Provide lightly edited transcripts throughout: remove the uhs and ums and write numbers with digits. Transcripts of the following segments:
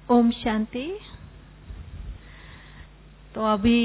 ओम शांति। तो अभी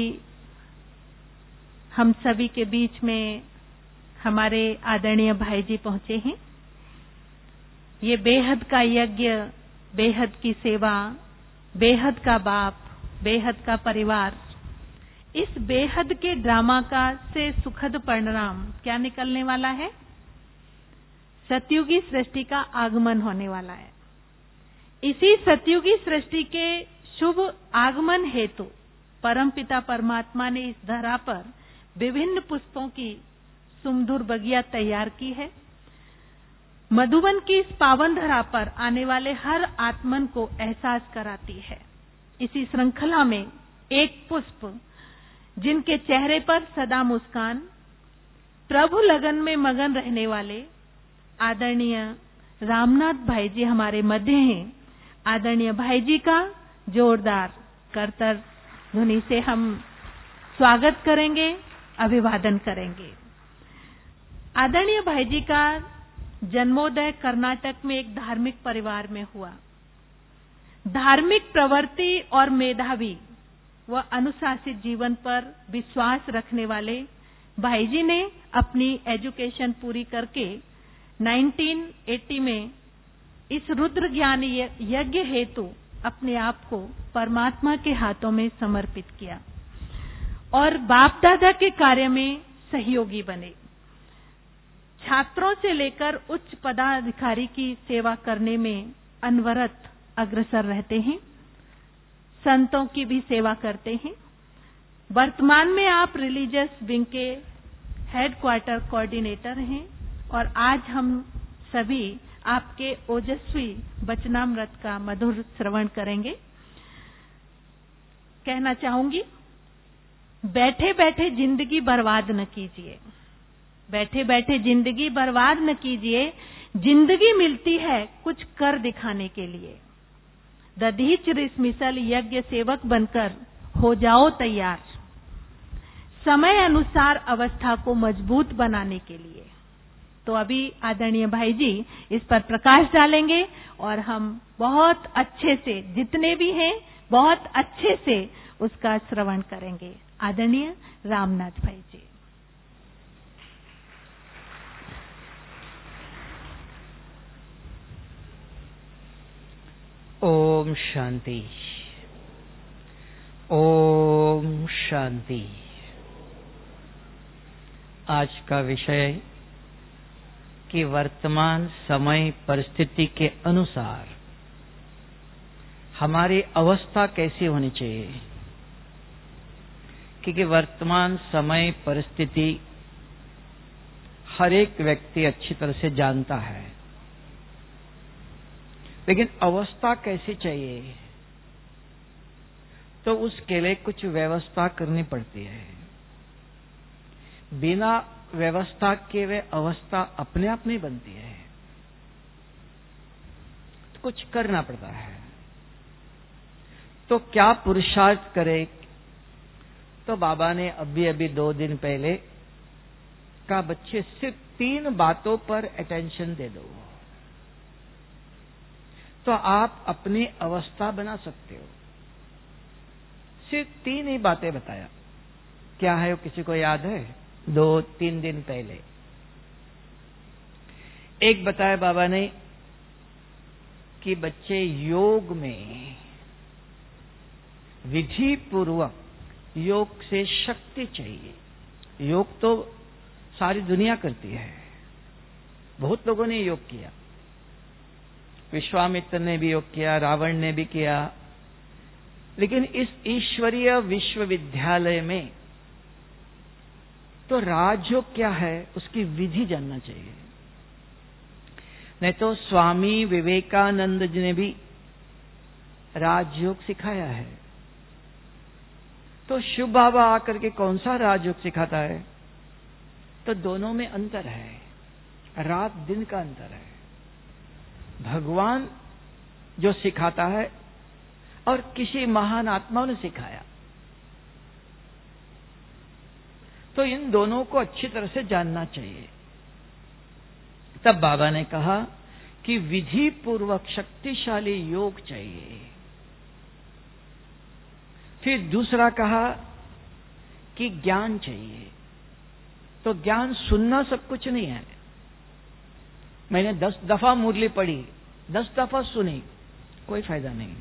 हम सभी के बीच में हमारे आदरणीय भाई जी पहुंचे हैं। ये बेहद का यज्ञ, बेहद की सेवा, बेहद का बाप, बेहद का परिवार, इस बेहद के ड्रामा का से सुखद परिणाम क्या निकलने वाला है? सतयुगी सृष्टि का आगमन होने वाला है। इसी सतयुगी सृष्टि के शुभ आगमन हेतु परमपिता परमात्मा ने इस धरा पर विभिन्न पुष्पों की सुमधुर बगिया तैयार की है। मधुबन की इस पावन धरा पर आने वाले हर आत्मन को एहसास कराती है। इसी श्रृंखला में एक पुष्प जिनके चेहरे पर सदा मुस्कान, प्रभु लगन में मगन रहने वाले आदरणीय रामनाथ भाई जी हमारे मध्य हैं। आदरणीय भाई जी का जोरदार करतर ध्वनि से हम स्वागत करेंगे, अभिवादन करेंगे। आदरणीय भाई जी का जन्मोदय कर्नाटक में एक धार्मिक परिवार में हुआ। धार्मिक प्रवृत्ति और मेधावी व अनुशासित जीवन पर विश्वास रखने वाले भाई जी ने अपनी एजुकेशन पूरी करके 1980 में इस रुद्र ज्ञान यज्ञ हेतु अपने आप को परमात्मा के हाथों में समर्पित किया और बाप दादा के कार्य में सहयोगी बने। छात्रों से लेकर उच्च पदाधिकारी की सेवा करने में अनवरत अग्रसर रहते हैं। संतों की भी सेवा करते हैं। वर्तमान में आप रिलीजियस विंग के हेडक्वार्टर कोऑर्डिनेटर हैं और आज हम सभी आपके ओजस्वी वचनामृत का मधुर श्रवण करेंगे। कहना चाहूंगी, बैठे बैठे जिंदगी बर्बाद न कीजिए। बैठे बैठे जिंदगी बर्बाद न कीजिए। जिंदगी मिलती है कुछ कर दिखाने के लिए। दधीच रिसमिसल यज्ञ सेवक बनकर हो जाओ तैयार, समय अनुसार अवस्था को मजबूत बनाने के लिए। तो अभी आदरणीय भाई जी इस पर प्रकाश डालेंगे और हम बहुत अच्छे से, जितने भी हैं बहुत अच्छे से उसका श्रवण करेंगे। आदरणीय रामनाथ भाई जी। ओम शांति, ओम शांति। आज का विषय कि वर्तमान समय परिस्थिति के अनुसार हमारी अवस्था कैसी होनी चाहिए, क्योंकि वर्तमान समय परिस्थिति हर एक व्यक्ति अच्छी तरह से जानता है, लेकिन अवस्था कैसी चाहिए तो उसके लिए कुछ व्यवस्था करनी पड़ती है। बिना व्यवस्था के वे अवस्था अपने आप नहीं बनती है, तो कुछ करना पड़ता है। तो क्या पुरुषार्थ करे? तो बाबा ने अभी अभी 2 दिन पहले कहा, बच्चे सिर्फ 3 बातों पर अटेंशन दे दो तो आप अपनी अवस्था बना सकते हो। सिर्फ 3 ही बातें बताया। क्या है वो किसी को याद है? 2-3 दिन पहले एक बताया बाबा ने कि बच्चे योग में विधि पूर्वक योग से शक्ति चाहिए। योग तो सारी दुनिया करती है, बहुत लोगों ने योग किया। विश्वामित्र ने भी योग किया, रावण ने भी किया, लेकिन इस ईश्वरीय विश्वविद्यालय में तो राजयोग क्या है उसकी विधि जानना चाहिए। नहीं तो स्वामी विवेकानंद जी ने भी राजयोग सिखाया है। तो शिव बाबा आकर के कौन सा राजयोग सिखाता है? तो दोनों में अंतर है, रात दिन का अंतर है। भगवान जो सिखाता है और किसी महान आत्माओं ने सिखाया, तो इन दोनों को अच्छी तरह से जानना चाहिए। तब बाबा ने कहा कि विधि पूर्वक शक्तिशाली योग चाहिए। फिर दूसरा कहा कि ज्ञान चाहिए। तो ज्ञान सुनना सब कुछ नहीं है। मैंने 10 दफा मुरली पढ़ी, 10 दफा सुनी, कोई फायदा नहीं।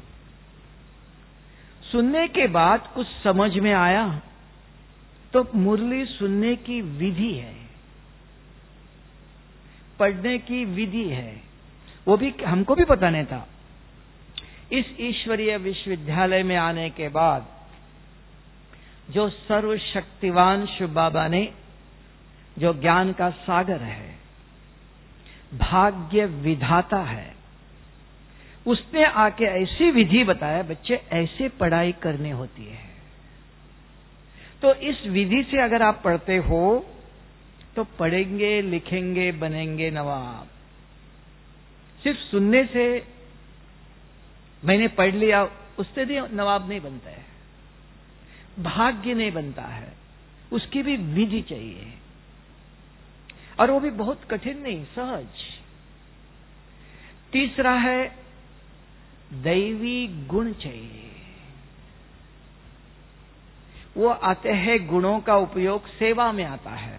सुनने के बाद कुछ समझ में आया तो मुरली सुनने की विधि है, पढ़ने की विधि है, वो भी हमको भी पता नहीं था। इस ईश्वरीय विश्वविद्यालय में आने के बाद जो सर्वशक्तिवान शिव बाबा ने, जो ज्ञान का सागर है, भाग्य विधाता है, उसने आके ऐसी विधि बताया, बच्चे ऐसे पढ़ाई करनी होती है। तो इस विधि से अगर आप पढ़ते हो तो पढ़ेंगे, लिखेंगे, बनेंगे नवाब। सिर्फ सुनने से मैंने पढ़ लिया उससे भी नवाब नहीं बनता है, भाग्य नहीं बनता है, उसकी भी विधि चाहिए, और वो भी बहुत कठिन नहीं, सहज। तीसरा है दैवी गुण चाहिए। वो आते हैं, गुणों का उपयोग सेवा में आता है।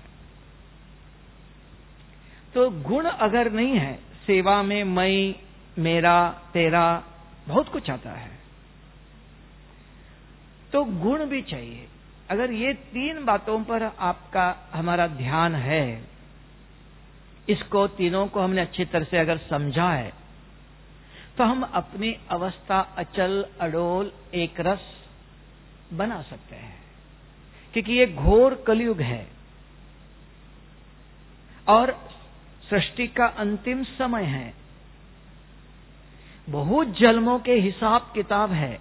तो गुण अगर नहीं है सेवा में, मैं, मेरा, तेरा, बहुत कुछ आता है, तो गुण भी चाहिए। अगर ये 3 बातों पर आपका हमारा ध्यान है, इसको तीनों को हमने अच्छी तरह से अगर समझा है, तो हम अपनी अवस्था अचल, अडोल, एक रस बना सकते हैं। क्योंकि ये घोर कलयुग है और सृष्टि का अंतिम समय है। बहुत जन्मों के हिसाब किताब है,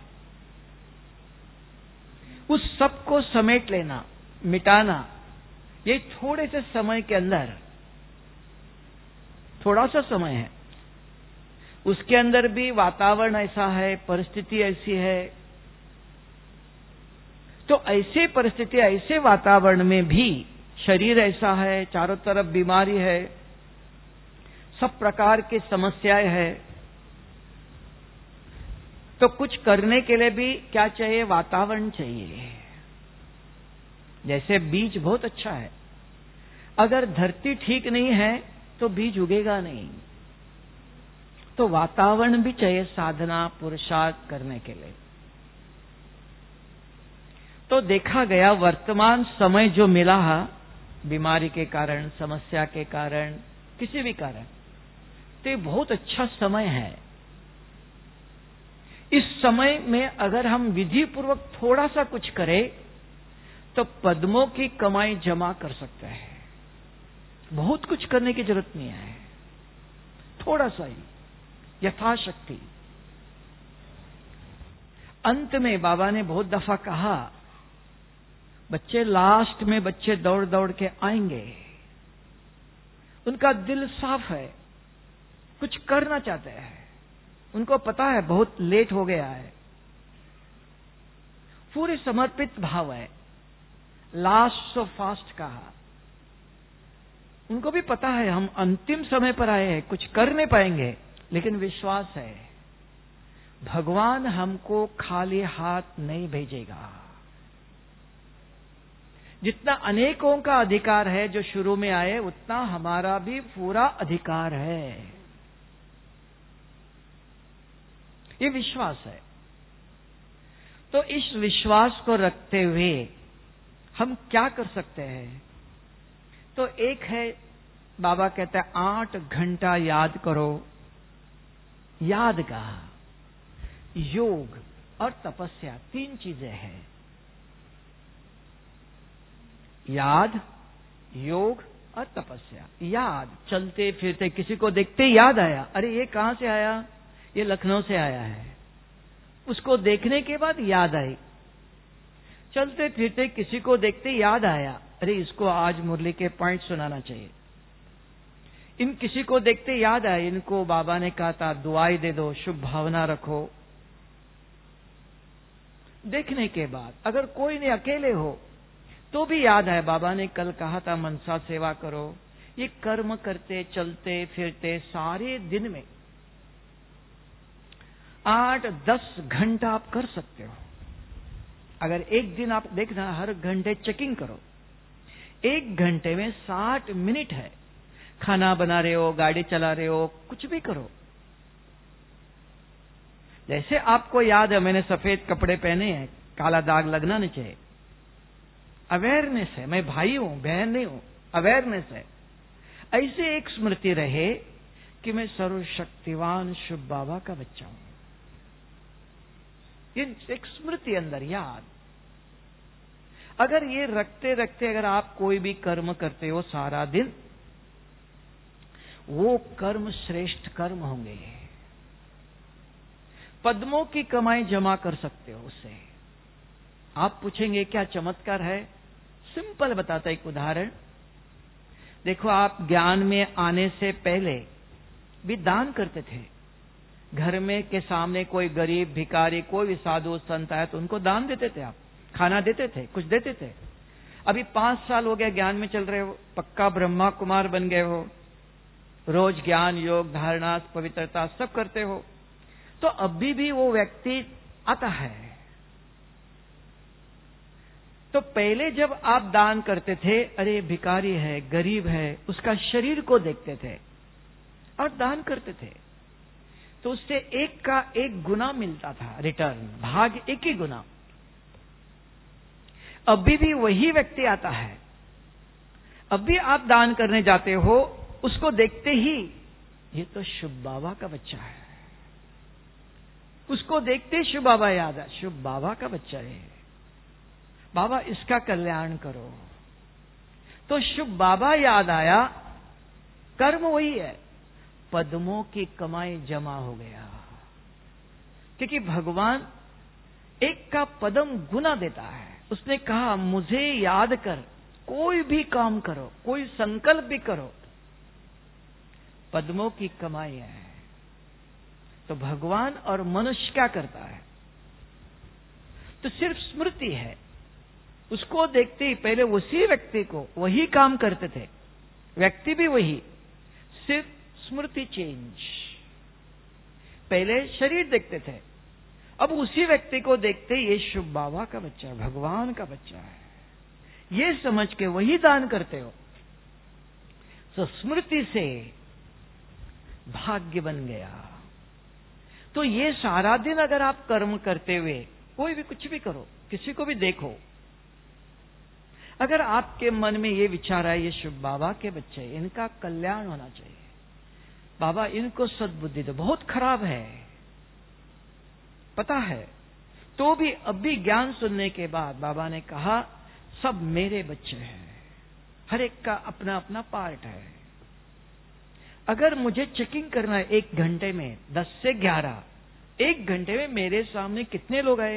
उस सब को समेट लेना, मिटाना, ये थोड़े से समय के अंदर, थोड़ा सा समय है, उसके अंदर भी वातावरण ऐसा है, परिस्थिति ऐसी है। तो ऐसे परिस्थिति, ऐसे वातावरण में भी शरीर ऐसा है, चारों तरफ बीमारी है, सब प्रकार की समस्याएं है, तो कुछ करने के लिए भी क्या चाहिए? वातावरण चाहिए। जैसे बीज बहुत अच्छा है, अगर धरती ठीक नहीं है तो बीज उगेगा नहीं। तो वातावरण भी चाहिए साधना, पुरुषार्थ करने के लिए। तो देखा गया वर्तमान समय जो मिला है, बीमारी के कारण, समस्या के कारण, किसी भी कारण, तो ये बहुत अच्छा समय है। इस समय में अगर हम विधि पूर्वक थोड़ा सा कुछ करें तो पद्मों की कमाई जमा कर सकते हैं। बहुत कुछ करने की जरूरत नहीं है, थोड़ा सा ही, यथाशक्ति। अंत में बाबा ने बहुत दफा कहा, बच्चे लास्ट में बच्चे दौड़ दौड़ के आएंगे, उनका दिल साफ है, कुछ करना चाहते हैं, उनको पता है बहुत लेट हो गया है, पूरे समर्पित भाव है। लास्ट सो फास्ट कहा, उनको भी पता है हम अंतिम समय पर आए हैं, कुछ कर नहीं पाएंगे, लेकिन विश्वास है भगवान हमको खाली हाथ नहीं भेजेगा। जितना अनेकों का अधिकार है जो शुरू में आए, उतना हमारा भी पूरा अधिकार है, ये विश्वास है। तो इस विश्वास को रखते हुए हम क्या कर सकते हैं? तो एक है, बाबा कहते हैं 8 घंटा याद करो। याद का योग और तपस्या 3 चीजें हैं। याद, योग और तपस्या। याद, चलते फिरते किसी को देखते याद आया, अरे ये कहां से आया? ये लखनऊ से आया है। उसको देखने के बाद याद आई। चलते फिरते किसी को देखते याद आया, अरे इसको आज मुरली के पॉइंट सुनाना चाहिए। इन किसी को देखते याद आया, इनको बाबा ने कहा था दुआई दे दो, शुभ भावना रखो। देखने के बाद अगर कोई नहीं, अकेले हो तो भी याद आया, बाबा ने कल कहा था मनसा सेवा करो। ये कर्म करते चलते फिरते सारे दिन में 8-10 घंटा आप कर सकते हो। अगर एक दिन आप देखना, हर घंटे चेकिंग करो, 1 घंटे में 60 मिनट है। खाना बना रहे हो, गाड़ी चला रहे हो, कुछ भी करो। जैसे आपको याद है मैंने सफेद कपड़े पहने हैं, काला दाग लगना नहीं चाहिए। अवेयरनेस है, मैं भाई हूं, बहन नहीं हूं, अवेयरनेस है। ऐसे एक स्मृति रहे कि मैं सर्वशक्तिवान शिव बाबा का बच्चा हूं। ये एक स्मृति अंदर याद। अगर ये रखते रखते अगर आप कोई भी कर्म करते हो सारा दिन, वो कर्म श्रेष्ठ कर्म होंगे। पद्मों की कमाई जमा कर सकते हो उससे। आप पूछेंगे क्या चमत्कार है? सिंपल बताता एक उदाहरण। देखो, आप ज्ञान में आने से पहले भी दान करते थे। घर में के सामने कोई गरीब भिखारी, कोई भी साधु संत आया तो उनको दान देते थे, आप खाना देते थे, कुछ देते थे। अभी 5 साल हो गया ज्ञान में चल रहे हो, पक्का ब्रह्मा कुमार बन गए हो, रोज ज्ञान योग धारणा पवित्रता सब करते हो, तो अभी भी वो व्यक्ति आता है। तो पहले जब आप दान करते थे, अरे भिखारी है, गरीब है, उसका शरीर को देखते थे और दान करते थे, तो उससे 1 का 1 गुना मिलता था रिटर्न, भाग 1 ही गुना। अभी भी वही व्यक्ति आता है, अभी आप दान करने जाते हो, उसको देखते ही ये तो शिव बाबा का बच्चा है, उसको देखते ही शिव बाबा याद है, शिव बाबा का बच्चा है, बाबा इसका कल्याण करो। तो शिव बाबा याद आया, कर्म वही है, पद्मों की कमाई जमा हो गया। क्योंकि भगवान 1 का पद्म गुना देता है। उसने कहा मुझे याद कर, कोई भी काम करो, कोई संकल्प भी करो, पद्मों की कमाई है। तो भगवान और मनुष्य क्या करता है? तो सिर्फ स्मृति है, उसको देखते ही पहले उसी व्यक्ति को वही काम करते थे, व्यक्ति भी वही, सिर्फ स्मृति चेंज। पहले शरीर देखते थे, अब उसी व्यक्ति को देखते ये शिव बाबा का बच्चा है, भगवान का बच्चा है, ये समझ के वही दान करते हो। तो स्मृति से भाग्य बन गया। तो ये सारा दिन अगर आप कर्म करते हुए कोई भी कुछ भी करो, किसी को भी देखो, अगर आपके मन में ये विचार आए ये शिव बाबा के बच्चे, इनका कल्याण होना चाहिए, बाबा इनको सद्बुद्धि दो, बहुत खराब है पता है, तो भी अभी ज्ञान सुनने के बाद बाबा ने कहा सब मेरे बच्चे हैं, हर एक का अपना अपना पार्ट है। अगर मुझे चेकिंग करना है 1 घंटे में 10 से 11, 1 घंटे में मेरे सामने कितने लोग आए,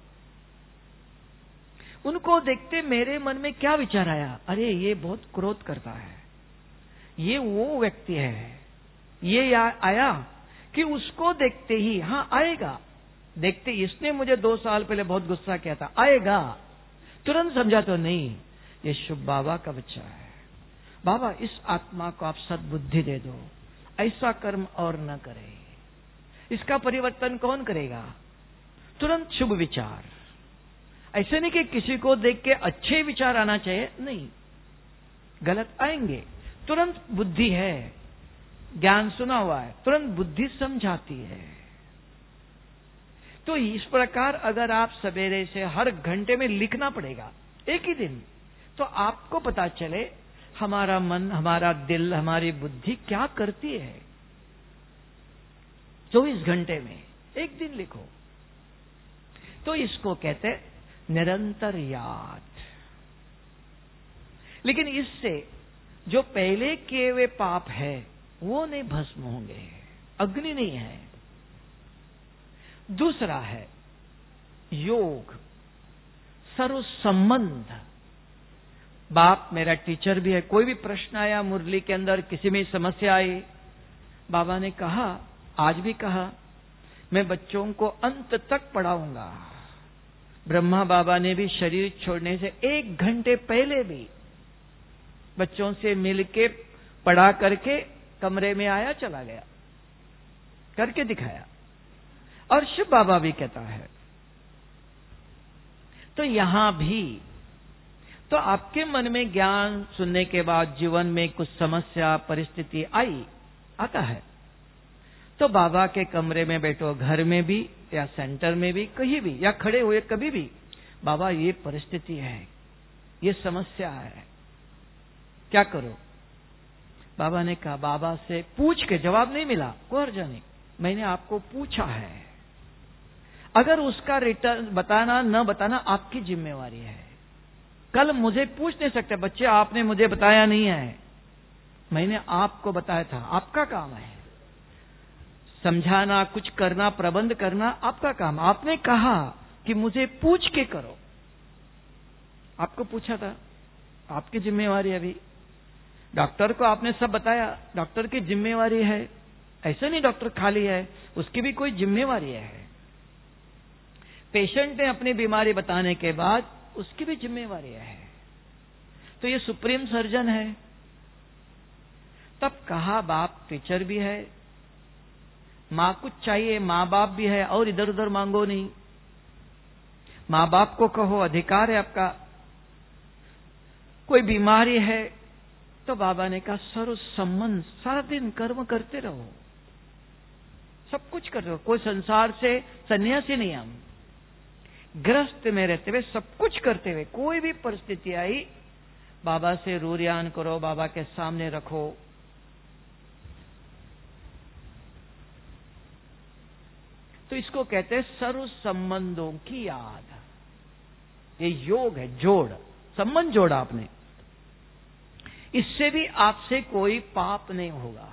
उनको देखते मेरे मन में क्या विचार आया? अरे ये बहुत क्रोध करता है, ये वो व्यक्ति है, ये आया कि उसको देखते ही हाँ आएगा, देखते इसने मुझे 2 साल पहले बहुत गुस्सा किया था, आएगा, तुरंत समझा तो नहीं ये शिव बाबा का बच्चा है, बाबा इस आत्मा को आप सद्बुद्धि दे दो, ऐसा कर्म और न करे। इसका परिवर्तन कौन करेगा? तुरंत शुभ विचार। ऐसे नहीं कि किसी को देख के अच्छे विचार आना चाहिए, नहीं, गलत आएंगे, तुरंत बुद्धि है, ज्ञान सुना हुआ है, तुरंत बुद्धि समझाती है। तो इस प्रकार अगर आप सवेरे से हर घंटे में लिखना पड़ेगा, एक ही दिन, तो आपको पता चले हमारा मन, हमारा दिल, हमारी बुद्धि क्या करती है। 24 घंटे में एक दिन लिखो, तो इसको कहते निरंतर याद। लेकिन इससे जो पहले किए हुए पाप है वो नहीं भस्म होंगे, अग्नि नहीं है। दूसरा है योग, सर्व संबंध। बाप मेरा टीचर भी है, कोई भी प्रश्न आया मुरली के अंदर, किसी में समस्या आई, बाबा ने कहा, आज भी कहा, मैं बच्चों को अंत तक पढ़ाऊंगा। ब्रह्मा बाबा ने भी शरीर छोड़ने से 1 घंटे पहले भी बच्चों से मिलके पढ़ा करके कमरे में आया, चला गया, करके दिखाया। और शिव बाबा भी कहता है। तो तो यहां भी तो आपके मन में ज्ञान सुनने के बाद जीवन में कुछ समस्या परिस्थिति आता है, तो बाबा के कमरे में बैठो, घर में भी या सेंटर में भी, कहीं भी, या खड़े हुए कभी भी, बाबा ये परिस्थिति है, ये समस्या है, क्या करो? बाबा ने कहा, बाबा से पूछ के जवाब नहीं मिला, कोई हर्ज नहीं, मैंने आपको पूछा है, अगर उसका रिटर्न बताना न बताना आपकी जिम्मेवारी है। कल मुझे पूछ नहीं सकते, बच्चे आपने मुझे बताया नहीं है, मैंने आपको बताया था, आपका काम है समझाना, कुछ करना, प्रबंध करना, आपका काम। आपने कहा कि मुझे पूछ के करो, आपको पूछा था, आपकी जिम्मेवारी। अभी डॉक्टर को आपने सब बताया, डॉक्टर की जिम्मेवारी है, ऐसे नहीं डॉक्टर खाली है, उसकी भी कोई जिम्मेवारी है। पेशेंट ने अपनी बीमारी बताने के बाद उसकी भी जिम्मेवारी है। तो ये सुप्रीम सर्जन है। तब कहा, बाप टीचर भी है, मां कुछ चाहिए, मां बाप भी है, और इधर उधर मांगो नहीं, मां बाप को कहो, अधिकार है आपका। कोई बीमारी है तो बाबा ने कहा, सर्व संबंध, सारा दिन कर्म करते रहो, सब कुछ कर रहे हो, कोई संसार से सन्यासी नहीं, हम गृहस्थ में रहते हुए सब कुछ करते हुए, कोई भी परिस्थिति आई बाबा से रूरियान करो, बाबा के सामने रखो। तो इसको कहते हैं सर्व संबंधों की याद। ये योग है, जोड़, संबंध जोड़ा आपने, इससे भी आपसे कोई पाप नहीं होगा।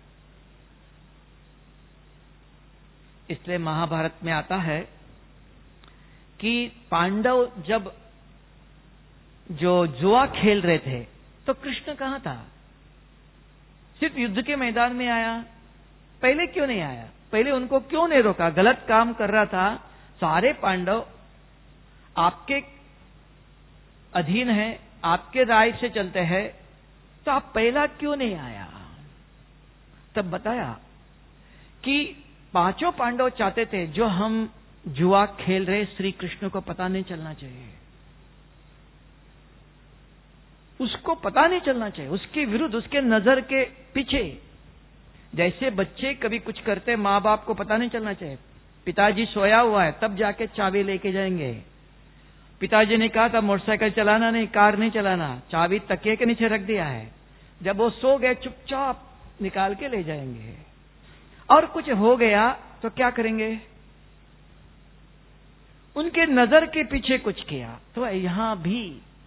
इसलिए महाभारत में आता है कि पांडव जब जो जुआ खेल रहे थे तो कृष्ण कहां था? सिर्फ युद्ध के मैदान में आया, पहले क्यों नहीं आया? पहले उनको क्यों नहीं रोका? गलत काम कर रहा था, सारे पांडव आपके अधीन हैं, आपके राय से चलते हैं, तो आप पहला क्यों नहीं आया? तब बताया कि पांचों पांडव चाहते थे जो हम जुआ खेल रहे श्री कृष्ण को पता नहीं चलना चाहिए, उसको पता नहीं चलना चाहिए, उसके विरुद्ध, उसके नजर के पीछे। जैसे बच्चे कभी कुछ करते, माँ बाप को पता नहीं चलना चाहिए। पिताजी सोया हुआ है तब जाके चाबी लेके जाएंगे। पिताजी ने कहा था मोटरसाइकिल चलाना नहीं, कार नहीं चलाना, चाबी तकिए के नीचे रख दिया है, जब वो सो गए चुपचाप निकाल के ले जाएंगे। और कुछ हो गया तो क्या करेंगे? उनके नजर के पीछे कुछ किया। तो यहां भी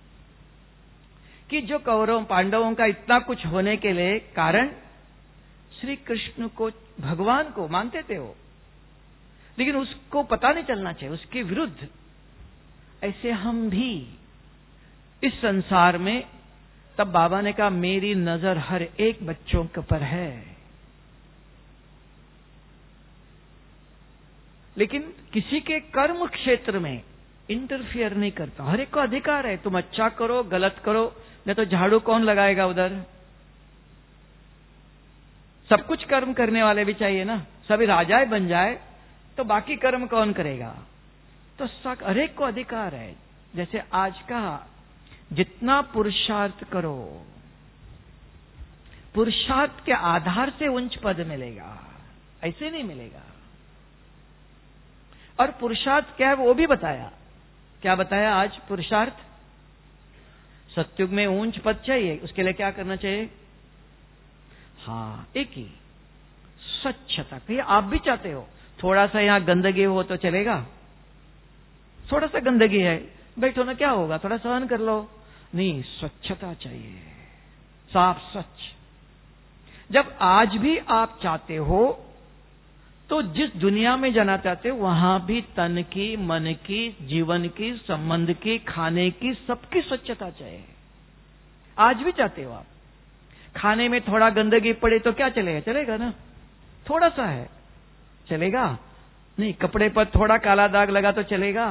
कि जो कौरव पांडवों का इतना कुछ होने के लिए कारण श्री कृष्ण को, भगवान को मानते थे वो, लेकिन उसको पता नहीं चलना चाहिए, उसके विरुद्ध। ऐसे हम भी इस संसार में, तब बाबा ने कहा मेरी नजर हर एक बच्चों के ऊपर है, लेकिन किसी के कर्म क्षेत्र में इंटरफियर नहीं करता। हर एक को अधिकार है, तुम अच्छा करो गलत करो, नहीं तो झाड़ू कौन लगाएगा उधर? सब कुछ कर्म करने वाले भी चाहिए ना। सभी राजाएं बन जाए तो बाकी कर्म कौन करेगा? तो हर एक को अधिकार है। जैसे आज कहा, जितना पुरुषार्थ करो, पुरुषार्थ के आधार से उच्च पद मिलेगा, ऐसे नहीं मिलेगा। और पुरुषार्थ क्या है वो भी बताया। क्या बताया आज? पुरुषार्थ, सत्युग में ऊंच पद चाहिए, उसके लिए क्या करना चाहिए? हाँ, एक ही स्वच्छता। कहिए आप भी चाहते हो थोड़ा सा यहां गंदगी हो तो चलेगा? थोड़ा सा गंदगी है, बैठो ना, क्या होगा, थोड़ा सहन कर लो। नहीं, स्वच्छता चाहिए, साफ स्वच्छ। जब आज भी आप चाहते हो तो जिस दुनिया में जाना चाहते हो वहां भी तन की, मन की, जीवन की, संबंध की, खाने की, सबकी स्वच्छता चाहिए। आज भी चाहते हो आप। खाने में थोड़ा गंदगी पड़े तो क्या चलेगा? चलेगा ना, थोड़ा सा है, चलेगा? नहीं। कपड़े पर थोड़ा काला दाग लगा तो चलेगा?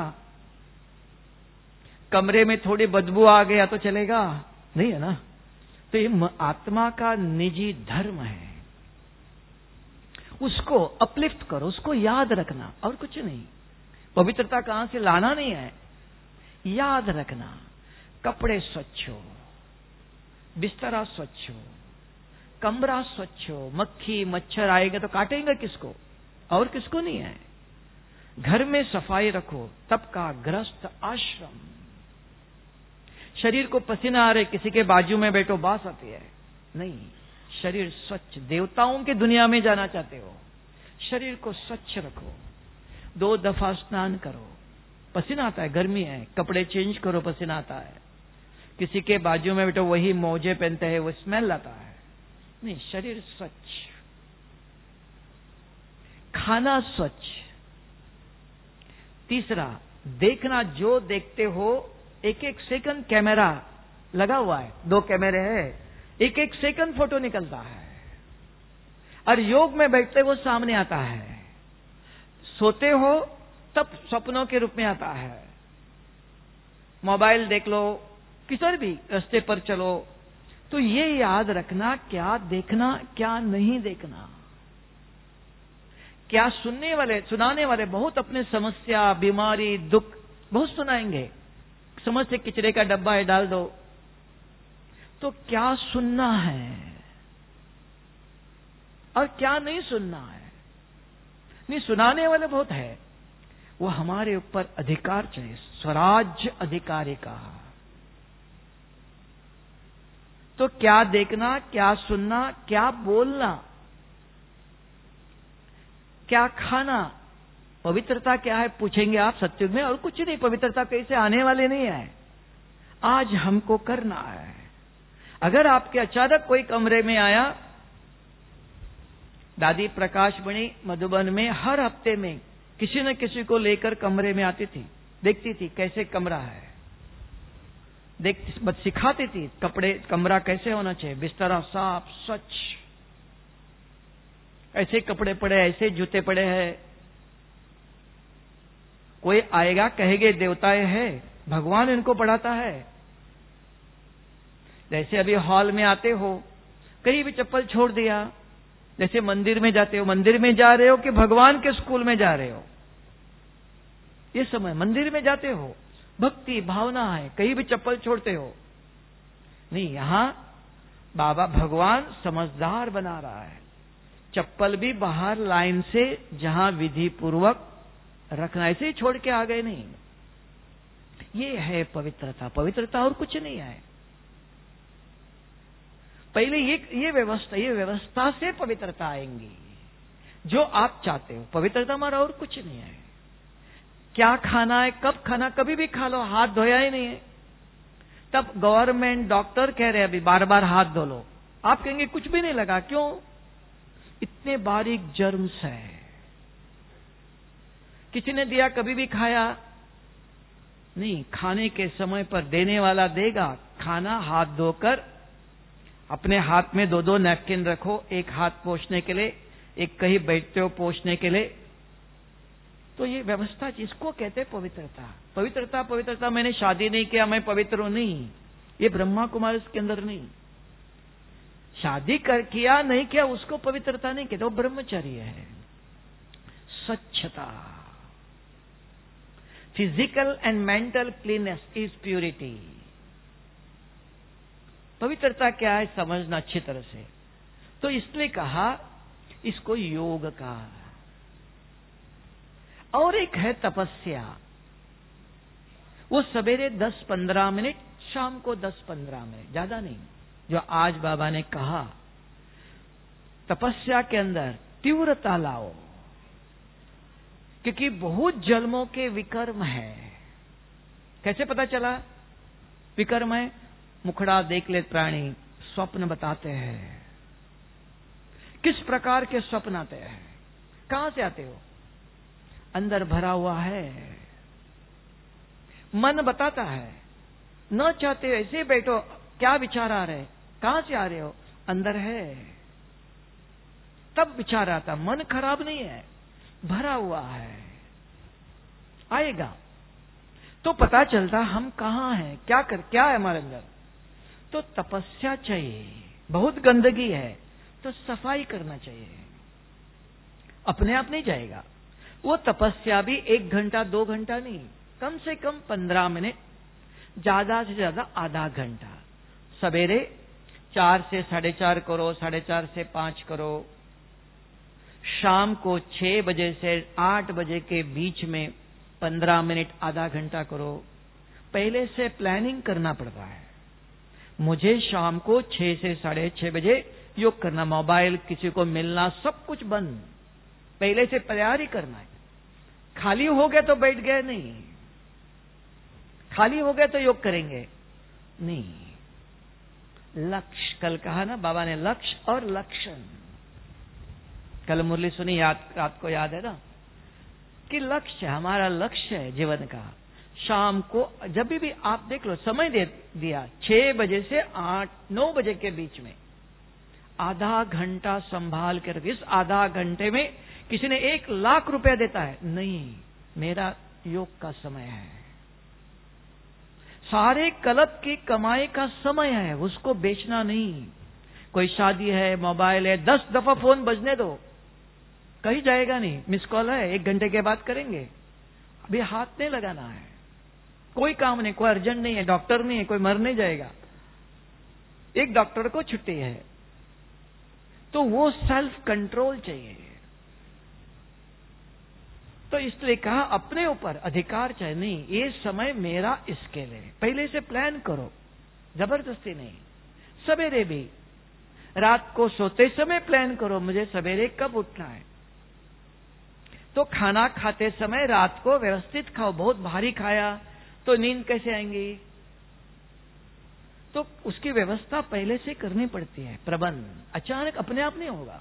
कमरे में थोड़ी बदबू आ गया तो चलेगा? नहीं है ना। तो ये आत्मा का निजी धर्म है, उसको अपलिफ्ट करो, उसको याद रखना, और कुछ नहीं। पवित्रता कहां से लाना नहीं है, याद रखना, कपड़े स्वच्छ हो, बिस्तरा स्वच्छ हो, कमरा स्वच्छ हो। मक्खी मच्छर आएगा तो काटेंगे किसको? और किसको नहीं है। घर में सफाई रखो, तब का गृहस्थ आश्रम। शरीर को पसीना आ रहे, किसी के बाजू में बैठो, बास आती है, नहीं। शरीर स्वच्छ, देवताओं की दुनिया में जाना चाहते हो, शरीर को स्वच्छ रखो। 2 दफा स्नान करो, पसीना आता है, गर्मी है, कपड़े चेंज करो, पसीना आता है। किसी के बाजू में बैठो, वही मोजे पहनते हैं, वो स्मेल आता है, नहीं। शरीर स्वच्छ, खाना स्वच्छ। तीसरा, देखना, जो देखते हो, एक एक सेकंड कैमरा लगा हुआ है, 2 कैमरे हैं, एक एक सेकंड फोटो निकलता है। और योग में बैठते वो सामने आता है, सोते हो तब सपनों के रूप में आता है। मोबाइल देख लो, किसी भी रास्ते पर चलो, तो ये याद रखना, क्या देखना क्या नहीं देखना। क्या सुनाने वाले बहुत अपने समस्या, बीमारी, दुख बहुत सुनाएंगे। समझ से किचड़े का डब्बा है, डाल दो। तो क्या सुनना है और क्या नहीं सुनना है। नहीं, सुनाने वाले बहुत है, वो हमारे ऊपर अधिकार चाहिए, स्वराज्य अधिकारी का। तो क्या देखना, क्या सुनना, क्या बोलना, क्या खाना, पवित्रता क्या है पूछेंगे आप सत्युग में। और कुछ नहीं, पवित्रता कैसे आने वाले नहीं है, आज हमको करना है। अगर आपके अचानक कोई कमरे में आया, दादी प्रकाश मणि मधुबन में हर हफ्ते में किसी न किसी को लेकर कमरे में आती थी, देखती थी कैसे कमरा है, बस सिखाती थी कमरा कैसे होना चाहिए, बिस्तरा साफ स्वच्छ, ऐसे कपड़े पड़े, ऐसे जूते पड़े हैं। कोई आएगा कहेंगे देवताएं हैं, भगवान इनको पढ़ाता है। जैसे अभी हॉल में आते हो, कहीं भी चप्पल छोड़ दिया, जैसे मंदिर में जाते हो, मंदिर में जा रहे हो कि भगवान के स्कूल में जा रहे हो। ये समय मंदिर में जाते हो, भक्ति भावना है, कहीं भी चप्पल छोड़ते हो नहीं। यहां बाबा भगवान समझदार बना रहा है, चप्पल भी बाहर लाइन से जहां विधि पूर्वक रखना, ऐसे ही छोड़ के आ गए नहीं। ये है पवित्रता, पवित्रता और कुछ नहीं है। पहले ये व्यवस्था से पवित्रता आएंगी, जो आप चाहते हो। पवित्रता हमारा और कुछ नहीं है। क्या खाना है, कब खाना, कभी भी खा लो, हाथ धोया ही नहीं है, तब गवर्नमेंट डॉक्टर कह रहे हैं अभी बार बार हाथ धो लो, आप कहेंगे कुछ भी नहीं लगा। क्यों? इतने बारीक जर्म्स है। किसी ने दिया, कभी भी खाया नहीं। खाने के समय पर देने वाला देगा। खाना हाथ धोकर, अपने हाथ में 2-2 नैपकिन रखो, एक हाथ पोंछने के लिए, एक कहीं बैठते हो पोंछने के लिए। तो ये व्यवस्था जिसको कहते हैं पवित्रता। पवित्रता पवित्रता, मैंने शादी नहीं किया मैं पवित्र हूं, नहीं। ये ब्रह्मा कुमारी के अंदर नहीं। शादी किया नहीं किया उसको पवित्रता नहीं कहते, वो ब्रह्मचर्य है। स्वच्छता, physical and mental cleanliness is purity. पवित्रता क्या है समझना अच्छी तरह से। तो इसलिए कहा इसको योग का। और एक है तपस्या, वो सवेरे 10-15 मिनट, शाम को 10-15 मिनट, ज्यादा नहीं। जो आज बाबा ने कहा, तपस्या के अंदर तीव्रता लाओ, क्योंकि बहुत जन्मों के विकर्म है। कैसे पता चला विकर्म है? मुखड़ा देख ले प्राणी, स्वप्न बताते हैं। किस प्रकार के स्वप्न आते हैं, कहां से आते हो? अंदर भरा हुआ है, मन बताता है। न चाहते हो ऐसे बैठो, क्या विचार आ रहे, कहां से आ रहे हो? अंदर है, तब विचार आता। मन खराब नहीं है, भरा हुआ है, आएगा तो पता चलता हम कहां हैं, क्या है हमारे अंदर। तो तपस्या चाहिए। बहुत गंदगी है तो सफाई करना चाहिए, अपने आप नहीं जाएगा। वो तपस्या भी 1 घंटा 2 घंटा नहीं, कम से कम 15 मिनट ज्यादा से ज्यादा आधा घंटा। सवेरे 4 से 4:30 करो, 4:30 से 5 करो। शाम को 6 बजे से 8 बजे के बीच में 15 मिनट, आधा घंटा करो। पहले से प्लानिंग करना पड़ता है। मुझे शाम को 6 से 6:30 बजे योग करना, मोबाइल, किसी को मिलना, सब कुछ बंद। पहले से तैयारी करना है। खाली हो गए तो बैठ गए नहीं, खाली हो गए तो योग करेंगे नहीं। लक्ष्य, कल कहा ना बाबा ने, लक्ष्य और लक्षण। कल मुरली सुनी, रात को याद है ना, कि लक्ष्य, हमारा लक्ष्य है जीवन का। शाम को जब भी आप देख लो, समय दे दिया 6 बजे से 8-9 बजे के बीच में आधा घंटा संभाल कर। इस आधा घंटे में किसी ने 1 लाख रुपया देता है, नहीं, मेरा योग का समय है। सारे क्लब की कमाई का समय है, उसको बेचना नहीं। कोई शादी है, मोबाइल है, 10 दफा फोन बजने दो, कहीं जाएगा नहीं। मिस कॉल है, 1 घंटे के बाद करेंगे, अभी हाथ नहीं लगाना है। कोई काम नहीं, कोई अर्जेंट नहीं है, डॉक्टर नहीं है, कोई मर नहीं जाएगा। एक डॉक्टर को छुट्टी है, तो वो सेल्फ कंट्रोल चाहिए। तो इसलिए कहा अपने ऊपर अधिकार चाहिए। नहीं, ये समय मेरा इसके लिए, पहले से प्लान करो, जबरदस्ती नहीं। सवेरे भी रात को सोते समय प्लान करो, मुझे सवेरे कब उठना है। तो खाना खाते समय रात को व्यवस्थित खाओ। बहुत भारी खाया तो नींद कैसे आएंगी, तो उसकी व्यवस्था पहले से करनी पड़ती है। प्रबंध अचानक अपने आप नहीं होगा,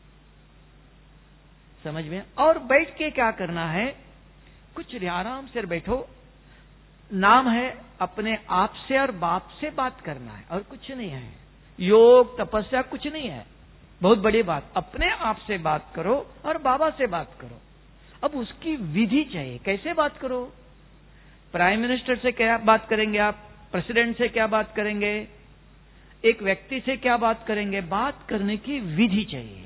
समझ में। और बैठ के क्या करना है, कुछ आराम से बैठो। नाम है अपने आप से और बाप से बात करना है, और कुछ नहीं है। योग तपस्या कुछ नहीं है, बहुत बड़ी बात। अपने आप से बात करो और बाबा से बात करो। अब उसकी विधि चाहिए, कैसे बात करो। प्राइम मिनिस्टर से क्या बात करेंगे आप, प्रेसिडेंट से क्या बात करेंगे, एक व्यक्ति से क्या बात करेंगे। बात करने की विधि चाहिए।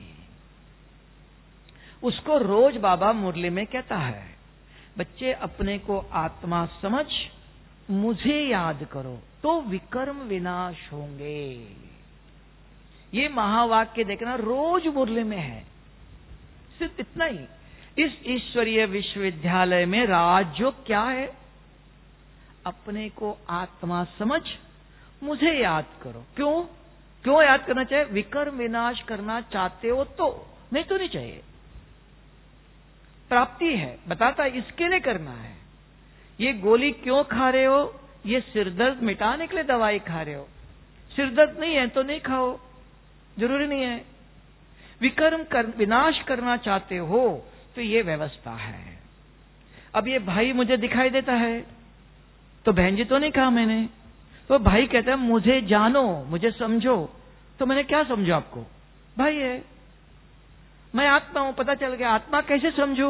उसको रोज बाबा मुरली में कहता है, बच्चे अपने को आत्मा समझ, मुझे याद करो तो विकर्म विनाश होंगे। ये महावाक्य देखना रोज मुरली में है। सिर्फ इतना ही। इस ईश्वरीय विश्वविद्यालय में राजयोग क्या है, अपने को आत्मा समझ, मुझे याद करो। क्यों याद करना चाहिए, विकर्म विनाश करना चाहते हो तो, नहीं तो नहीं चाहिए। प्राप्ति है, बताता है इसके लिए करना है। ये गोली क्यों खा रहे हो, ये सिरदर्द मिटाने के लिए दवाई खा रहे हो। सिरदर्द नहीं है तो नहीं खाओ, जरूरी नहीं है। विकर्म विनाश करना चाहते हो तो ये व्यवस्था है। अब ये भाई मुझे दिखाई देता है, तो बहन जी तो नहीं कहा मैंने। तो भाई कहता है मुझे जानो, मुझे समझो। तो मैंने क्या समझो आपको, भाई है, मैं आत्मा हूं, पता चल गया। आत्मा कैसे समझो,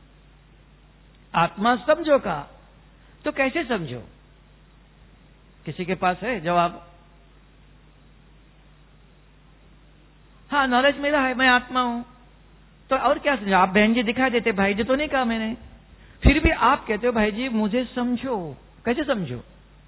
आत्मा समझो का, तो कैसे समझो। किसी के पास है जवाब। हाँ, नॉलेज मेरा है, मैं आत्मा हूं, तो और क्या समझो। आप बहन जी दिखाई देते, भाई जी तो नहीं कहा मैंने। फिर भी आप कहते हो भाई जी मुझे समझो, कैसे समझो।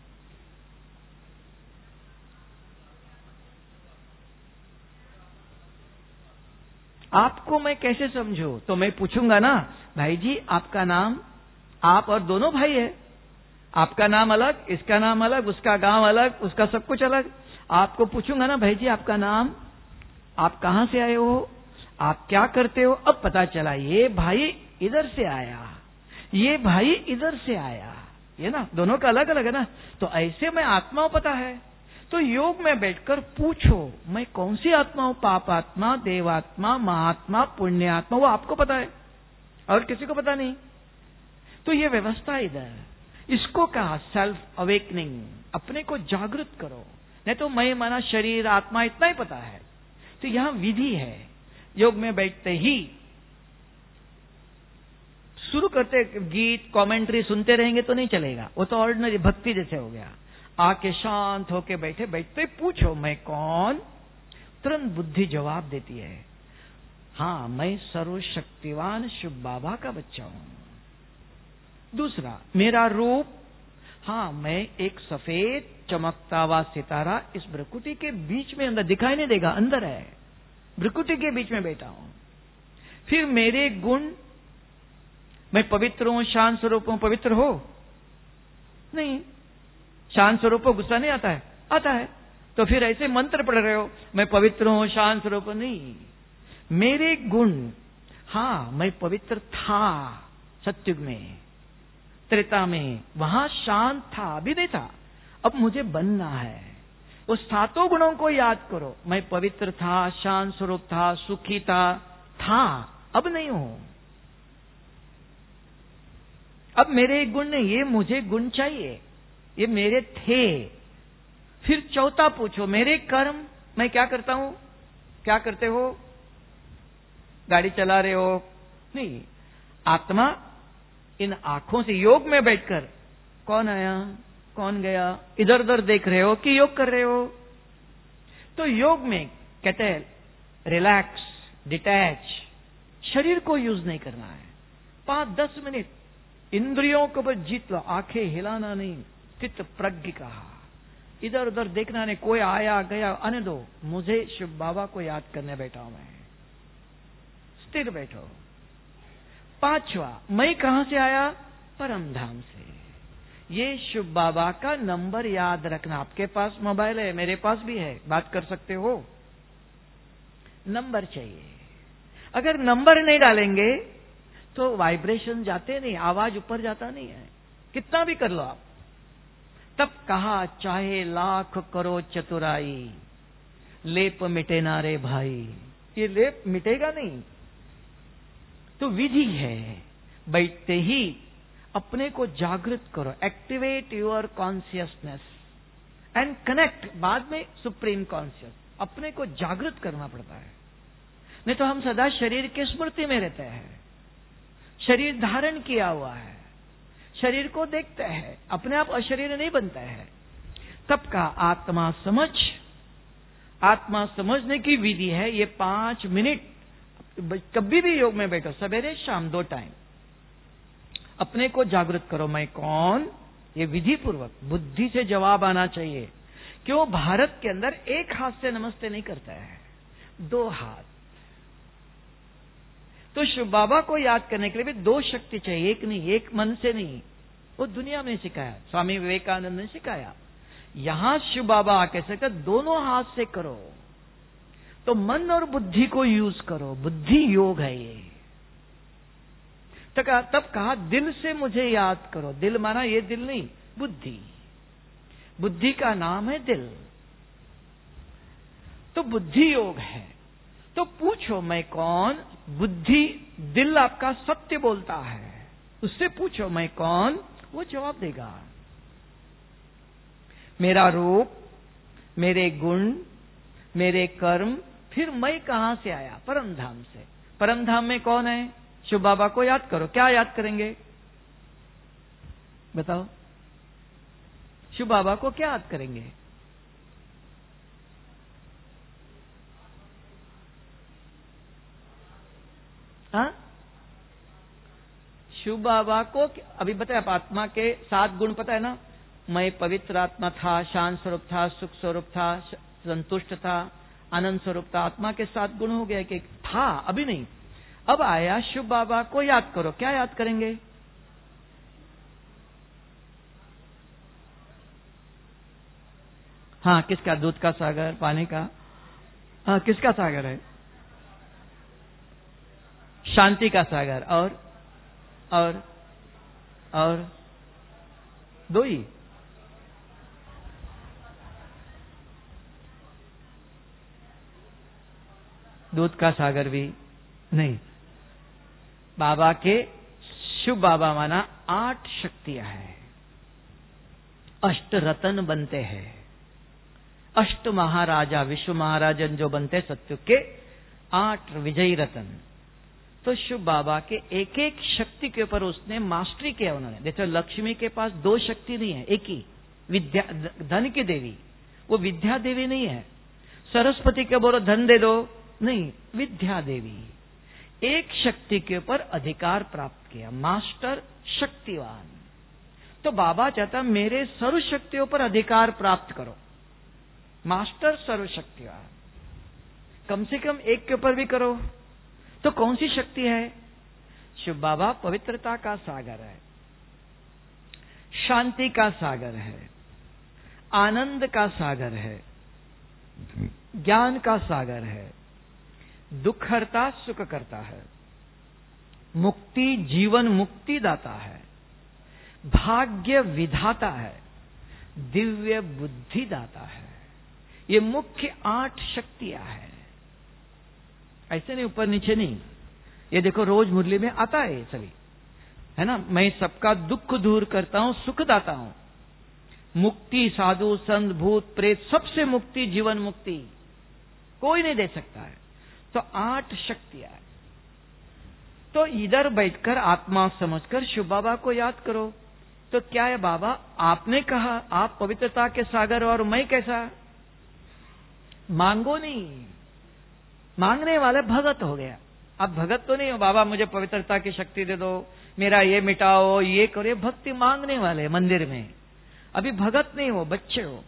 आपको मैं कैसे समझू, तो मैं पूछूंगा ना, भाई जी आपका नाम, आप और दोनों भाई है, आपका नाम अलग, इसका नाम अलग, उसका गांव अलग, उसका सब कुछ अलग। आपको पूछूंगा ना, भाई जी आपका नाम, आप कहां से आए हो, आप क्या करते हो। अब पता चला ये भाई इधर से आया, ये भाई इधर से आया, ये ना दोनों का अलग अलग है ना। तो ऐसे मैं आत्मा हूं, पता है। तो योग में बैठकर पूछो मैं कौन सी आत्मा हूं, पाप आत्मा, देवात्मा, महात्मा, पुण्यात्मा, वो आपको पता है और किसी को पता नहीं। तो ये व्यवस्था इधर, इसको कहा सेल्फ अवेकनिंग। अपने को जागृत करो, नहीं तो मैं माना शरीर आत्मा इतना ही पता है। तो यहां विधि है। योग में बैठते ही शुरू करते गीत कमेंट्री सुनते रहेंगे तो नहीं चलेगा, वो तो ऑर्डिनरी भक्ति जैसे हो गया। आके शांत होके बैठे, बैठते पूछो मैं कौन, तुरंत बुद्धि जवाब देती है, हाँ मैं सर्वशक्तिवान शिव बाबा का बच्चा हूं। दूसरा, मेरा रूप हाँ, मैं एक सफेद चमकता हुआ सितारा इस भ्रुकुटी के बीच में, अंदर दिखाई नहीं देगा, अंदर है, भ्रुकुटी के बीच में बैठा हूं। फिर मेरे गुण, मैं पवित्र हूं, शांत स्वरूप हूं, पवित्र हो नहीं, शांत स्वरूप हो, गुस्सा नहीं आता है, आता है, तो फिर ऐसे मंत्र पढ़ रहे हो, मैं पवित्र हूं, शांत स्वरूप हूं, नहीं। मेरे गुण, हाँ, मैं पवित्र था सत्युग में, त्रेता में, वहां शांत था, अभी नहीं था, अब मुझे बनना है। उस सातों गुणों को याद करो, मैं पवित्र था, शांत स्वरूप था, सुखी था, अब नहीं हूं। अब मेरे गुण नहीं, ये मुझे गुण चाहिए, ये मेरे थे। फिर चौथा पूछो, मेरे कर्म, मैं क्या करता हूं, क्या करते हो, गाड़ी चला रहे हो, नहीं, आत्मा इन आंखों से योग में बैठकर कौन आया कौन गया इधर उधर देख रहे हो कि योग कर रहे हो? तो योग में कहते हैं रिलैक्स, डिटैच, शरीर को यूज नहीं करना है। 5-10 मिनट इंद्रियों को बस जीत लो, आंखें हिलाना नहीं, चित्त प्रज्ञ कहा, इधर उधर देखना नहीं, कोई आया गया आने दो, मुझे शिव बाबा को याद करने बैठा हूं, मैं स्थिर बैठो। 5वां, मैं कहां से आया? परम धाम से। ये शिव बाबा का नंबर याद रखना। आपके पास मोबाइल है, मेरे पास भी है, बात कर सकते हो, नंबर चाहिए। अगर नंबर नहीं डालेंगे तो वाइब्रेशन जाते नहीं, आवाज ऊपर जाता नहीं है, कितना भी कर लो आप। तब कहा चाहे लाख करो चतुराई, लेप मिटे ना रे भाई, ये लेप मिटेगा नहीं। तो विधि है, बैठते ही अपने को जागृत करो, activate your consciousness and connect, बाद में सुप्रीम कॉन्शियस। अपने को जागृत करना पड़ता है, नहीं तो हम सदा शरीर के स्मृति में रहते हैं। शरीर धारण किया हुआ है, शरीर को देखते हैं, अपने आप अशरीर नहीं बनता है। तब का आत्मा समझ, आत्मा समझने की विधि है ये 5 मिनट। कभी भी योग में बैठो, सवेरे शाम 2 टाइम, अपने को जागृत करो, मैं कौन, ये विधि पूर्वक बुद्धि से जवाब आना चाहिए। क्यों भारत के अंदर एक हाथ से नमस्ते नहीं करता है, 2 हाथ। तो शिव बाबा को याद करने के लिए भी 2 शक्ति चाहिए, एक नहीं, एक मन से नहीं, वो दुनिया में सिखाया, स्वामी विवेकानंद ने सिखाया। यहां शिव बाबा आके सिखा, दोनों हाथ से करो, तो मन और बुद्धि को यूज करो, बुद्धि योग है ये। तब कहा दिल से मुझे याद करो, दिल माना ये दिल नहीं, बुद्धि, बुद्धि का नाम है दिल, तो बुद्धि योग है। तो पूछो मैं कौन, बुद्धि, दिल आपका सत्य बोलता है, उससे पूछो मैं कौन, वो जवाब देगा। मेरा रूप, मेरे गुण, मेरे कर्म, फिर मैं कहां से आया? परम धाम से। परम धाम में कौन है? शिव बाबा को याद करो। क्या याद करेंगे बताओ? शिव बाबा को क्या याद करेंगे? हाँ, शिव बाबा को अभी बताया, आत्मा के 7 गुण पता है ना? मैं पवित्र आत्मा था, शांत स्वरूप था, सुख स्वरूप था, संतुष्ट था, आनंद स्वरूप था। आत्मा के 7 गुण हो गया कि था, अभी नहीं। अब आया शिव बाबा को याद करो, क्या याद करेंगे? हाँ, किसका? दूध का सागर, पानी का? हाँ, किसका सागर है? शांति का सागर। और 2 ही। दूध का सागर भी नहीं। बाबा के, शिव बाबा माना 8 शक्तियां हैं, 8 रतन बनते हैं, 8 महाराजा, विश्व महाराजन जो बनते सत्युग के, 8 विजयी रतन। तो शिव बाबा के एक एक शक्ति के ऊपर उसने मास्टरी किया उन्होंने। देखो लक्ष्मी के पास 2 शक्ति नहीं है, एक ही विद्या, धन की देवी, वो विद्या देवी नहीं है। सरस्वती के बोलो धन दे दो, नहीं, विद्या देवी। एक शक्ति के ऊपर अधिकार प्राप्त किया, मास्टर शक्तिवान। तो बाबा चाहता मेरे सर्व शक्तियों पर अधिकार प्राप्त करो, मास्टर सर्व शक्तियां, कम से कम एक के ऊपर भी करो। तो कौन सी शक्ति है? शिव बाबा पवित्रता का सागर है, शांति का सागर है, आनंद का सागर है, ज्ञान का सागर है, दुख हरता सुख करता है, मुक्ति जीवन मुक्ति दाता है, भाग्य विधाता है, दिव्य बुद्धि दाता है। ये मुख्य 8 शक्तियां हैं। ऐसे नहीं ऊपर नीचे नहीं, ये देखो रोज मुरली में आता है ये सभी, है ना। मैं सबका दुख दूर करता हूं, सुख दाता हूं, मुक्ति साधु संत भूत प्रेत सबसे मुक्ति जीवन मुक्ति कोई नहीं दे सकता है। तो 8 शक्तियां हैं। तो इधर बैठकर आत्मा समझकर शिव बाबा को याद करो। तो क्या है बाबा, आपने कहा आप पवित्रता के सागर और मैं कैसा? मांगो नहीं, मांगने वाले भगत हो गया। अब भगत तो नहीं हो बाबा मुझे पवित्रता की शक्ति दे दो, मेरा ये मिटाओ, ये करो। भक्ति मांगने वाले मंदिर में, अभी भगत नहीं हो, बच्चे हो।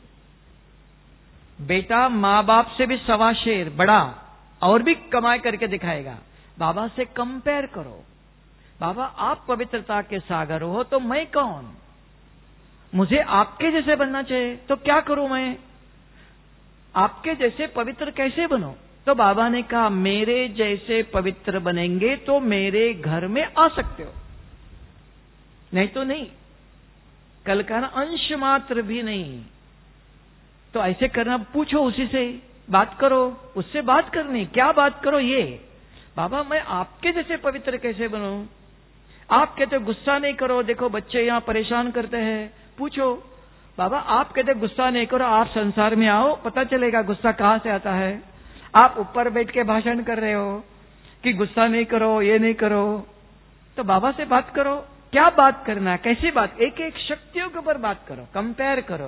बेटा माँ बाप से भी 1.25 शेर बड़ा और भी कमाई करके दिखाएगा। बाबा से कंपेयर करो। बाबा आप पवित्रता के सागर हो तो मैं कौन? मुझे आपके जैसे बनना चाहिए, तो क्या करूं मैं? आपके जैसे पवित्र कैसे बनो? तो बाबा ने कहा मेरे जैसे पवित्र बनेंगे तो मेरे घर में आ सकते हो, नहीं तो नहीं। कल का ना अंश मात्र भी नहीं। तो ऐसे करना, पूछो उसी से, बात करो, उससे बात करनी। क्या बात करो? ये बाबा मैं आपके जैसे पवित्र कैसे बनूं? आप कहते गुस्सा नहीं करो, देखो बच्चे यहां परेशान करते हैं। पूछो बाबा आप कहते गुस्सा नहीं करो, आप संसार में आओ, पता चलेगा गुस्सा कहां से आता है। आप ऊपर बैठ के भाषण कर रहे हो कि गुस्सा नहीं करो, ये नहीं करो। तो बाबा से बात करो। क्या बात करना, कैसी बात? एक एक शक्तियों के ऊपर बात करो, कंपेयर करो।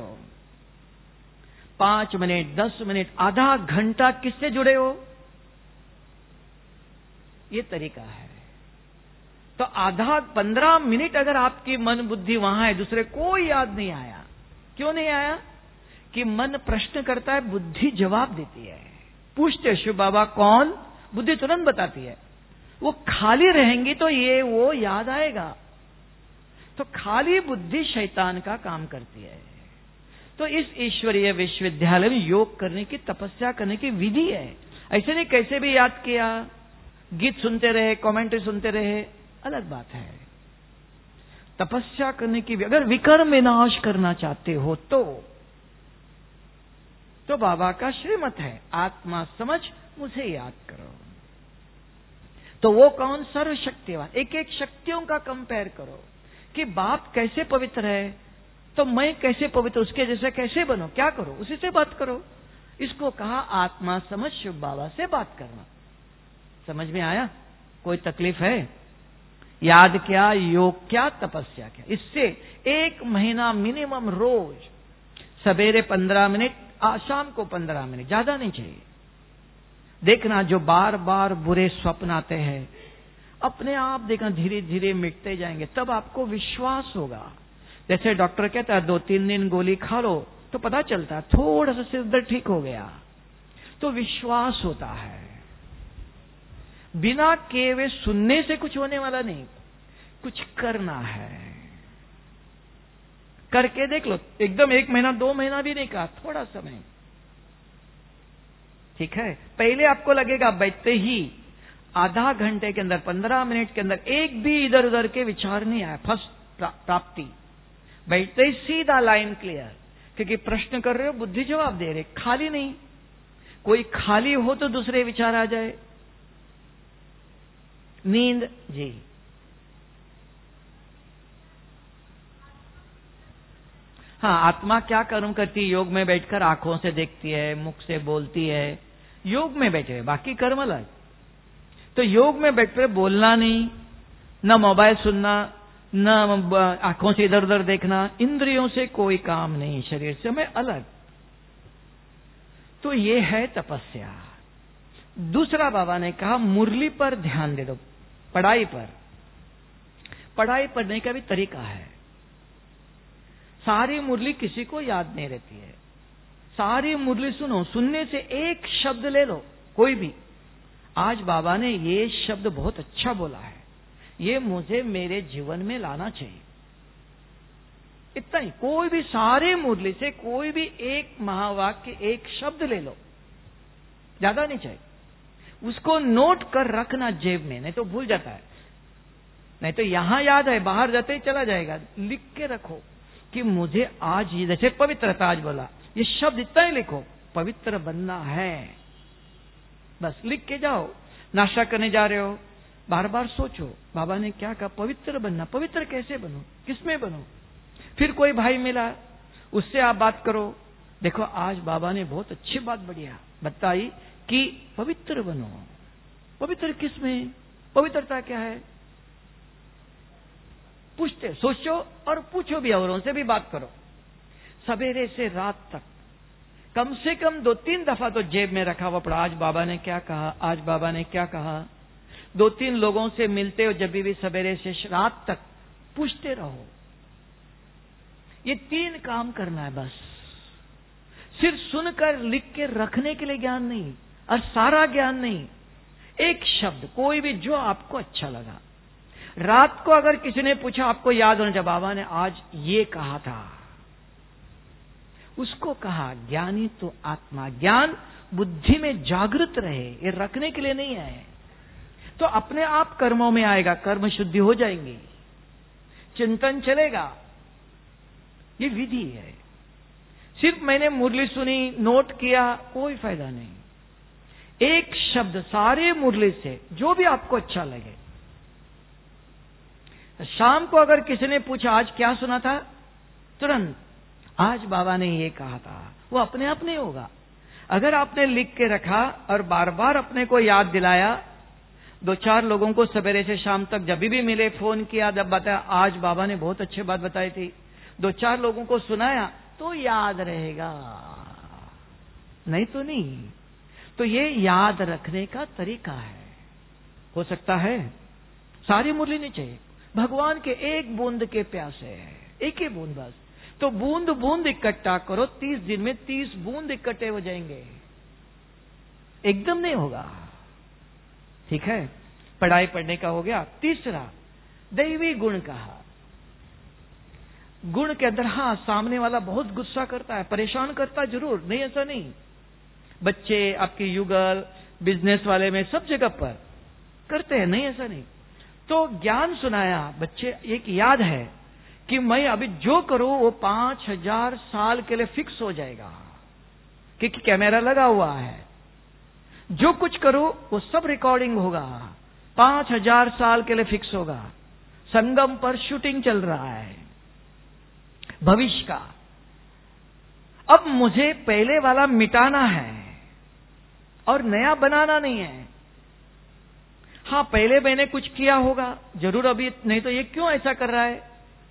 5 मिनट 10 मिनट आधा घंटा किससे जुड़े हो, ये तरीका है। तो आधा 15 मिनट अगर आपकी मन बुद्धि वहां है, दूसरे कोई याद नहीं आया। क्यों नहीं आया? कि मन प्रश्न करता है, बुद्धि जवाब देती है। पूछते शिव बाबा कौन, बुद्धि तुरंत बताती है। वो खाली रहेंगी तो ये वो याद आएगा। तो खाली बुद्धि शैतान का काम करती है। तो इस ईश्वरीय विश्वविद्यालय में योग करने की, तपस्या करने की विधि है। ऐसे नहीं कैसे भी याद किया, गीत सुनते रहे, कमेंट्री सुनते रहे, अलग बात है। तपस्या करने की, अगर विकर्म विनाश करना चाहते हो तो बाबा का श्रीमत है, आत्मा समझ मुझे याद करो। तो वो कौन? सर्वशक्तिवान। एक एक शक्तियों का कंपेयर करो कि बाप कैसे पवित्र है तो मैं कैसे पवित्र, उसके जैसे कैसे बनो। क्या करो? उसी से बात करो। इसको कहा आत्मा समझ शिव बाबा से बात करना। समझ में आया? कोई तकलीफ है? याद क्या, योग क्या, तपस्या क्या। इससे 1 महीना मिनिमम रोज, सवेरे 15 मिनट, शाम को 15 मिनट, ज्यादा नहीं चाहिए। देखना जो बार बार बुरे स्वप्न आते हैं, अपने आप देखना धीरे धीरे मिटते जाएंगे। तब आपको विश्वास होगा। जैसे डॉक्टर कहता है 2-3 दिन गोली खा लो तो पता चलता है थोड़ा सा सिर दर्द ठीक हो गया, तो विश्वास होता है। बिना किए हुए सुनने से कुछ होने वाला नहीं, कुछ करना है। करके देख लो। एकदम 1 महीना 2 महीना भी नहीं कहा, थोड़ा समय, ठीक है। पहले आपको लगेगा बैठते ही आधा घंटे के अंदर, 15 मिनट के अंदर एक भी इधर उधर के विचार नहीं आया, फर्स्ट प्राप्ति। बैठते ही सीधा लाइन क्लियर, क्योंकि प्रश्न कर रहे हो, बुद्धि जवाब दे रहे, खाली नहीं। कोई खाली हो तो दूसरे विचार आ जाए। नींद जी, हाँ, आत्मा क्या कर्म करती है? योग में बैठकर आंखों से देखती है, मुख से बोलती है, योग में बैठे, बाकी कर्म अलग। तो योग में बैठकर बोलना नहीं, न मोबाइल सुनना, न आंखों से इधर उधर देखना, इंद्रियों से कोई काम नहीं, शरीर से मैं अलग। तो ये है तपस्या। दूसरा बाबा ने कहा मुरली पर ध्यान दे दो, पढ़ाई पर। पढ़ाई पढ़ने का भी तरीका है। सारी मुरली किसी को याद नहीं रहती है। सारी मुरली सुनो, सुनने से एक शब्द ले लो, कोई भी। आज बाबा ने ये शब्द बहुत अच्छा बोला है, ये मुझे मेरे जीवन में लाना चाहिए, इतना ही। कोई भी सारे मुरली से कोई भी एक महावाक्य, एक शब्द ले लो, ज्यादा नहीं चाहिए। उसको नोट कर रखना जेब में, नहीं तो भूल जाता है। नहीं तो यहां याद है, बाहर जाते ही चला जाएगा। लिख के रखो कि मुझे आज, जैसे पवित्रता आज बोला, ये शब्द इतना ही लिखो, पवित्र बनना है, बस लिख के जाओ। नाश्ता करने जा रहे हो, बार बार सोचो बाबा ने क्या कहा, पवित्र बनना। पवित्र कैसे बनो, किसमें बनो? फिर कोई भाई मिला, उससे आप बात करो, देखो आज बाबा ने बहुत अच्छी बात बढ़िया बताई कि पवित्र बनो। पवित्र किसमें, पवित्रता क्या है? पूछते, सोचो और पूछो भी, औरों से भी बात करो। सवेरे से रात तक कम से कम 2-3 दफा तो जेब में रखा हुआ पड़ा, आज बाबा ने क्या कहा, आज बाबा ने क्या कहा। 2-3 लोगों से मिलते हो, जब भी सवेरे से रात तक पूछते रहो। ये 3 काम करना है बस। सिर्फ सुनकर लिख के रखने के लिए ज्ञान नहीं, और सारा ज्ञान नहीं, एक शब्द कोई भी जो आपको अच्छा लगा। रात को अगर किसी ने पूछा, आपको याद होना चाहिए बाबा ने आज ये कहा था, उसको कहा। ज्ञानी तो आत्मा, ज्ञान बुद्धि में जागृत रहे, ये रखने के लिए नहीं है। तो अपने आप कर्मों में आएगा, कर्म शुद्धि हो जाएंगी, चिंतन चलेगा। ये विधि है। सिर्फ मैंने मुरली सुनी, नोट किया, कोई फायदा नहीं। एक शब्द सारे मुरली से, जो भी आपको अच्छा लगे। शाम को अगर किसी ने पूछा आज क्या सुना था, तुरंत आज बाबा ने ये कहा था, वो अपने आप नहीं होगा। अगर आपने लिख के रखा और बार बार अपने को याद दिलाया, 2-4 लोगों को सवेरे से शाम तक जब भी मिले फोन किया, जब बताया आज बाबा ने बहुत अच्छी बात बताई थी, 2-4 लोगों को सुनाया, तो याद रहेगा, नहीं तो नहीं। तो ये याद रखने का तरीका है। हो सकता है सारी मुरली नहीं चाहिए, भगवान के एक बूंद के प्यासे है, एक ही बूंद बस। तो बूंद बूंद इकट्ठा करो, 30 दिन में 30 बूंद इकट्ठे हो जाएंगे, एकदम नहीं होगा। ठीक है, पढ़ाई पढ़ने का हो गया। तीसरा, दैवी गुण कहा। गुण के अंदर, हाँ सामने वाला बहुत गुस्सा करता है, परेशान करता जरूर, नहीं ऐसा नहीं। बच्चे आपके युगल, बिजनेस वाले में सब जगह पर करते हैं, नहीं ऐसा नहीं। तो ज्ञान सुनाया, बच्चे एक याद है कि मैं अभी जो करूं वो 5000 साल के लिए फिक्स हो जाएगा, क्योंकि कैमरा लगा हुआ है। जो कुछ करूं वो सब रिकॉर्डिंग होगा, 5000 साल के लिए फिक्स होगा। संगम पर शूटिंग चल रहा है भविष्य का। अब मुझे पहले वाला मिटाना है और नया बनाना नहीं है। हाँ, पहले मैंने कुछ किया होगा जरूर, अभी नहीं तो ये क्यों ऐसा कर रहा है,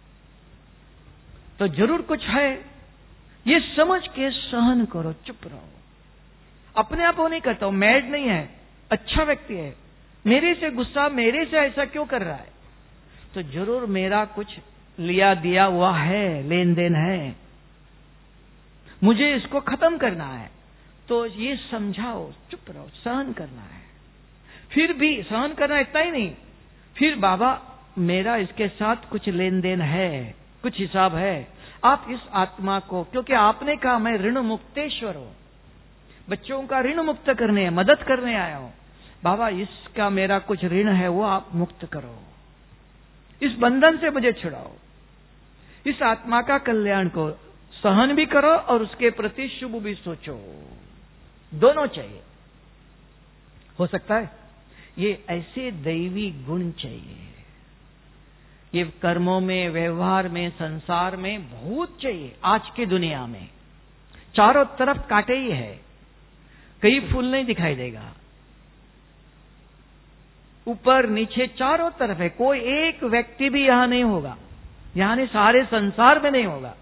तो जरूर कुछ है। ये समझ के सहन करो, चुप रहो। अपने आप वो नहीं करता हूं, मैड नहीं है, अच्छा व्यक्ति है, मेरे से गुस्सा, मेरे से ऐसा क्यों कर रहा है, तो जरूर मेरा कुछ लिया दिया हुआ है, लेन देन है, मुझे इसको खत्म करना है। तो ये समझाओ, चुप रहो, सहन करना है। फिर भी सहन करना इतना ही नहीं, फिर बाबा मेरा इसके साथ कुछ लेन देन है, कुछ हिसाब है। आप इस आत्मा को, क्योंकि आपने कहा मैं ऋण मुक्तेश्वर हूं, बच्चों का ऋण मुक्त करने, मदद करने आया हूं, बाबा इसका मेरा कुछ ऋण है वो आप मुक्त करो, इस बंधन से मुझे छुड़ाओ। इस आत्मा का कल्याण को सहन भी करो और उसके प्रति शुभ भी सोचो, दोनों चाहिए। हो सकता है ये ऐसे दैवी गुण चाहिए, ये कर्मों में, व्यवहार में, संसार में बहुत चाहिए। आज की दुनिया में चारों तरफ कांटे ही है, कहीं फूल नहीं दिखाई देगा, ऊपर नीचे चारों तरफ है। कोई एक व्यक्ति भी यहां नहीं होगा, यहां नहीं, सारे संसार में नहीं होगा।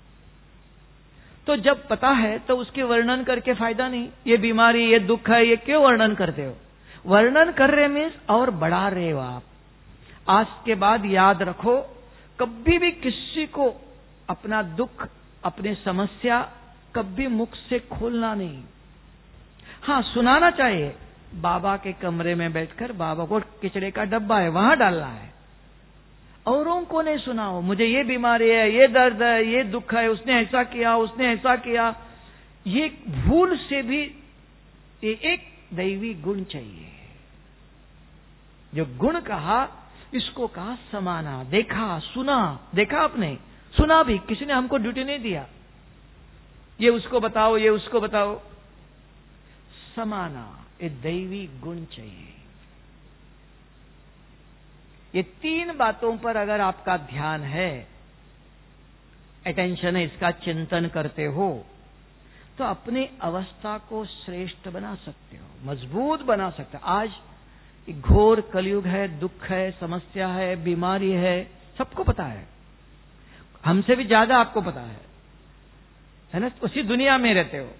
तो जब पता है तो उसके वर्णन करके फायदा नहीं। ये बीमारी, ये दुख है, ये क्यों वर्णन करते हो? वर्णन कर रहे मीन्स और बढ़ा रहे हो आप। आज के बाद याद रखो, कभी भी किसी को अपना दुख, अपनी समस्या कभी मुख से खोलना नहीं। हाँ, सुनाना चाहिए। बाबा के कमरे में बैठकर बाबा को किचड़े का डब्बा है, वहां डालना है। औरों को नहीं सुनाओ, मुझे ये बीमारी है, ये दर्द है, ये दुख है, उसने ऐसा किया, उसने ऐसा किया। ये भूल से भी ये एक दैवी गुण चाहिए। जो गुण कहा, इसको कहा समाना। देखा, सुना, देखा आपने, सुना भी, किसी ने हमको ड्यूटी नहीं दिया, ये उसको बताओ, ये उसको बताओ। समाना, ये दैवी गुण चाहिए। ये 3 बातों पर अगर आपका ध्यान है, अटेंशन है, इसका चिंतन करते हो, तो अपनी अवस्था को श्रेष्ठ बना सकते हो, मजबूत बना सकते हो। आज घोर कलयुग है, दुख है, समस्या है, बीमारी है, सबको पता है, हमसे भी ज्यादा आपको पता है ना? उसी दुनिया में रहते हो।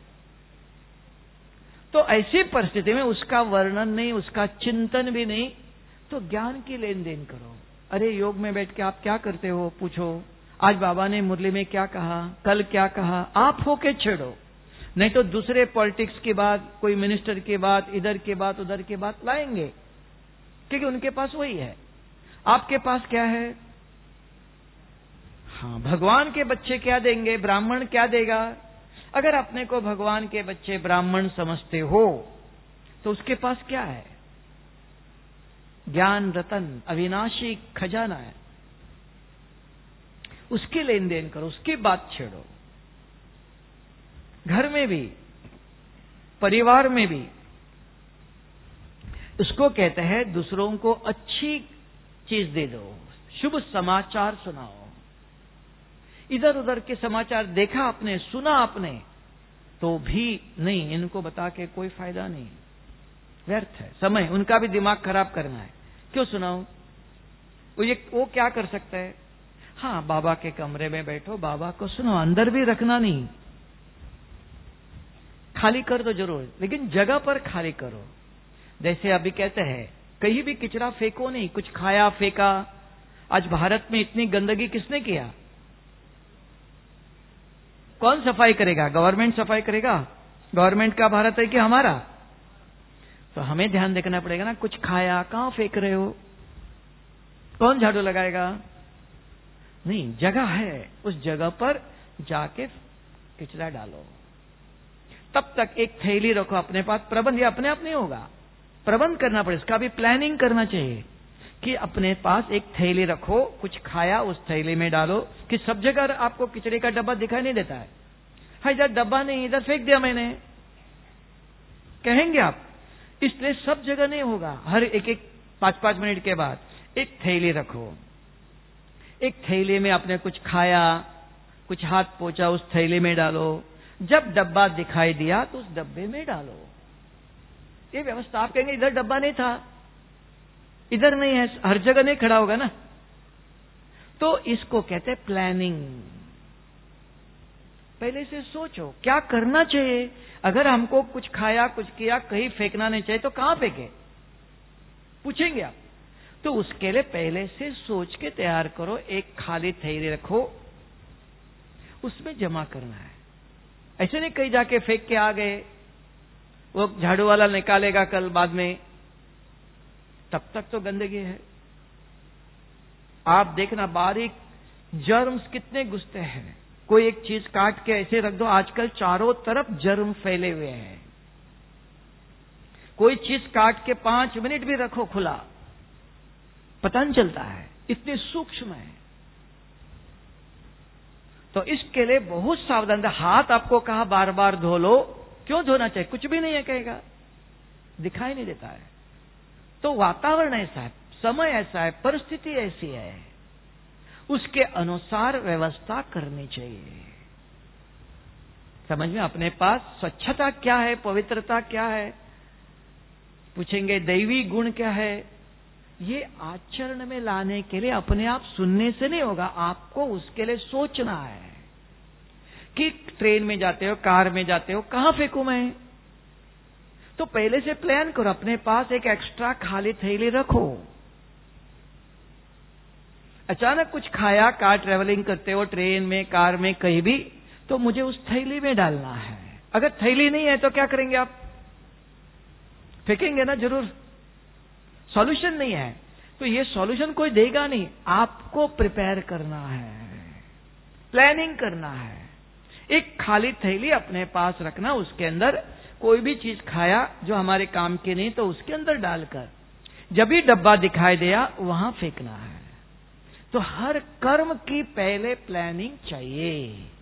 तो ऐसी परिस्थिति में उसका वर्णन नहीं, उसका चिंतन भी नहीं, तो ज्ञान की लेन देन करो। अरे योग में बैठ के आप क्या करते हो, पूछो। आज बाबा ने मुरली में क्या कहा, कल क्या कहा, आप होके छेड़ो। नहीं तो दूसरे पॉलिटिक्स की बात, कोई मिनिस्टर की बात, इधर की बात, उधर की बात लाएंगे, क्योंकि उनके पास वही है। आपके पास क्या है? हाँ, भगवान के बच्चे क्या देंगे, ब्राह्मण क्या देगा। अगर अपने को भगवान के बच्चे ब्राह्मण समझते हो, तो उसके पास क्या है? ज्ञान रतन, अविनाशी खजाना है। उसकी लेन देन करो, उसकी बात छेड़ो। घर में भी, परिवार में भी। इसको कहते हैं दूसरों को अच्छी चीज दे दो, शुभ समाचार सुनाओ। इधर उधर के समाचार देखा आपने, सुना आपने, तो भी नहीं, इनको बता के कोई फायदा नहीं, व्यर्थ है समय, उनका भी दिमाग खराब करना है। क्यों सुनाओ? वो क्या कर सकता है? हाँ, बाबा के कमरे में बैठो, बाबा को सुनो, अंदर भी रखना नहीं, खाली कर दो जरूर, लेकिन जगह पर खाली करो। जैसे अभी कहते हैं, कहीं भी किचरा फेंको नहीं, कुछ खाया फेंका। आज भारत में इतनी गंदगी किसने किया? कौन सफाई करेगा? गवर्नमेंट सफाई करेगा? गवर्नमेंट का भारत है कि हमारा? तो हमें ध्यान देखना पड़ेगा ना। कुछ खाया, कहां फेंक रहे हो? कौन झाड़ू लगाएगा? नहीं, जगह है, उस जगह पर जाके कचरा डालो। तब तक एक थैली रखो अपने पास। प्रबंध ये अपने आप नहीं होगा, प्रबंध करना पड़ेगा, इसका भी प्लानिंग करना चाहिए कि अपने पास एक थैली रखो, कुछ खाया उस थैली में डालो। कि सब जगह आपको कचरे का डब्बा दिखाई नहीं देता है। हाँ, इधर डब्बा नहीं, इधर फेंक दिया मैंने, कहेंगे आप। इसलिए सब जगह नहीं होगा। हर एक 5-5 मिनट के बाद एक थैली रखो। एक थैली में आपने कुछ खाया, कुछ हाथ पोंछा, उस थैली में डालो। जब डब्बा दिखाई दिया तो उस डब्बे में डालो। ये व्यवस्था। आप कहेंगे इधर डब्बा नहीं था, इधर नहीं है, हर जगह नहीं खड़ा होगा ना। तो इसको कहते हैं प्लानिंग। पहले से सोचो क्या करना चाहिए। अगर हमको कुछ खाया, कुछ किया, कहीं फेंकना नहीं चाहिए, तो कहां फेंके, पूछेंगे आप। तो उसके लिए पहले से सोच के तैयार करो। एक खाली थैली रखो, उसमें जमा करना है। ऐसे नहीं कहीं जाके फेंक के आ गए, वो झाड़ू वाला निकालेगा कल बाद में, तब तक तो गंदगी है। आप देखना, बारीक जर्म्स कितने घुसते हैं। कोई एक चीज काट के ऐसे रख दो, आजकल चारों तरफ जर्म फैले हुए हैं। कोई चीज काट के 5 मिनट भी रखो खुला, पता नहीं चलता है, इतने सूक्ष्म है। तो इसके लिए बहुत सावधान। हाथ आपको कहा बार बार धो लो, क्यों धोना चाहिए? कुछ भी नहीं है कहेगा, दिखाई नहीं देता है। तो वातावरण ऐसा है, समय ऐसा है, परिस्थिति ऐसी है, उसके अनुसार व्यवस्था करनी चाहिए। समझ में? अपने पास स्वच्छता क्या है, पवित्रता क्या है, पूछेंगे दैवी गुण क्या है। ये आचरण में लाने के लिए अपने आप सुनने से नहीं होगा, आपको उसके लिए सोचना है कि ट्रेन में जाते हो, कार में जाते हो, कहां फेंकूं मैं। तो पहले से प्लान करो, अपने पास एक एक्स्ट्रा खाली थैली रखो। अचानक कुछ खाया, कार ट्रेवलिंग करते हो, ट्रेन में, कार में, कहीं भी, तो मुझे उस थैली में डालना है। अगर थैली नहीं है तो क्या करेंगे आप? फेंकेंगे ना जरूर। सॉल्यूशन नहीं है तो ये सॉल्यूशन कोई देगा नहीं, आपको प्रिपेयर करना है, प्लानिंग करना है। एक खाली थैली अपने पास रखना, उसके अंदर कोई भी चीज खाया जो हमारे काम की नहीं तो उसके अंदर डालकर जब भी डब्बा दिखाई दिया वहां फेंकना है। तो हर कर्म की पहले प्लानिंग चाहिए।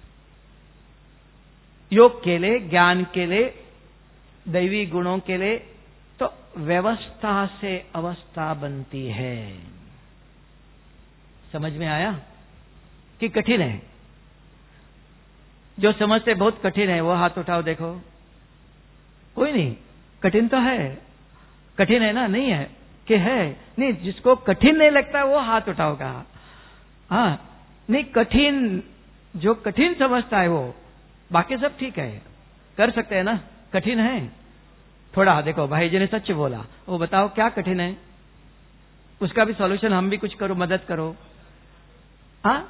योग के लिए, ज्ञान के लिए, दैवी गुणों के लिए तो व्यवस्था से अवस्था बनती है। समझ में आया कि कठिन है? जो समझते बहुत कठिन है वो हाथ उठाओ, देखो। कोई नहीं, कठिन तो है। कठिन है ना? नहीं है कि है? नहीं, जिसको कठिन नहीं लगता वो हाथ उठाओगा। हाँ, नहीं कठिन, जो कठिन समझता है वो, बाकी सब ठीक है, कर सकते हैं ना। कठिन है थोड़ा, देखो भाई जी ने सच बोला, वो बताओ क्या कठिन है, उसका भी सॉल्यूशन हम भी कुछ करो, मदद करो। हाँ,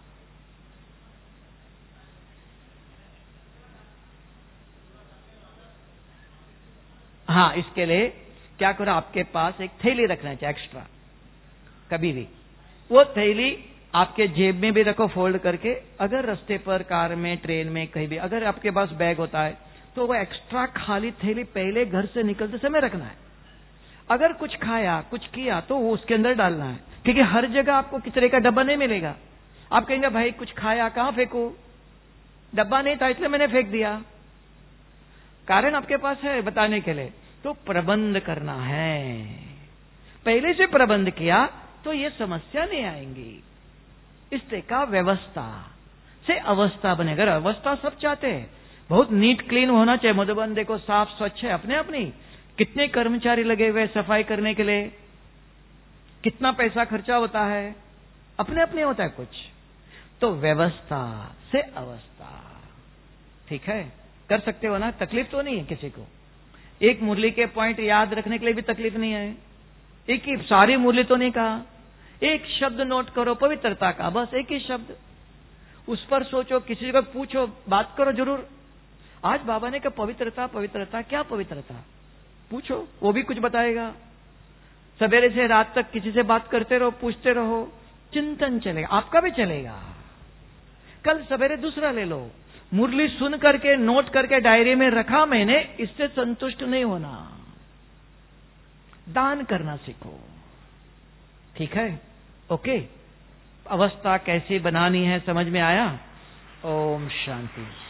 हाँ, इसके लिए क्या करो, आपके पास एक थैली रखना चाहिए एक्स्ट्रा, कभी भी। वो थैली आपके जेब में भी रखो फोल्ड करके। अगर रास्ते पर, कार में, ट्रेन में, कहीं भी अगर आपके पास बैग होता है तो वो एक्स्ट्रा खाली थैली पहले घर से निकलते समय रखना है। अगर कुछ खाया, कुछ किया तो वो उसके अंदर डालना है, क्योंकि हर जगह आपको कचरे का डब्बा नहीं मिलेगा। आप कहेंगे भाई कुछ खाया, कहां फेंकू, डब्बा नहीं था इसलिए मैंने फेंक दिया। कारण आपके पास है बताने के लिए। तो प्रबंध करना है, पहले से प्रबंध किया तो ये समस्या नहीं आएंगी। इससे का व्यवस्था से अवस्था बनेगा। अवस्था सब चाहते हैं, बहुत नीट क्लीन होना चाहिए। मधुबन देखो साफ स्वच्छ है, अपने अपनी कितने कर्मचारी लगे हुए सफाई करने के लिए, कितना पैसा खर्चा होता है, अपने अपने होता है कुछ। तो व्यवस्था से अवस्था, ठीक है, कर सकते हो ना, तकलीफ तो नहीं है किसी को। एक मुरली के पॉइंट याद रखने के लिए भी तकलीफ नहीं है। एक ही सारी मुरली तो नहीं कहा, एक शब्द नोट करो पवित्रता का, बस एक ही शब्द, उस पर सोचो, किसी को पूछो, बात करो जरूर। आज बाबा ने कहा पवित्रता, पवित्रता, क्या पवित्रता, पूछो, वो भी कुछ बताएगा। सवेरे से रात तक किसी से बात करते रहो, पूछते रहो, चिंतन चलेगा, आपका भी चलेगा। कल सवेरे दूसरा ले लो, मुरली सुन करके, नोट करके डायरी में रखा मैंने, इससे संतुष्ट नहीं होना, दान करना सीखो, ठीक है? ओके, अवस्था कैसी बनानी है समझ में आया? ओम शांति।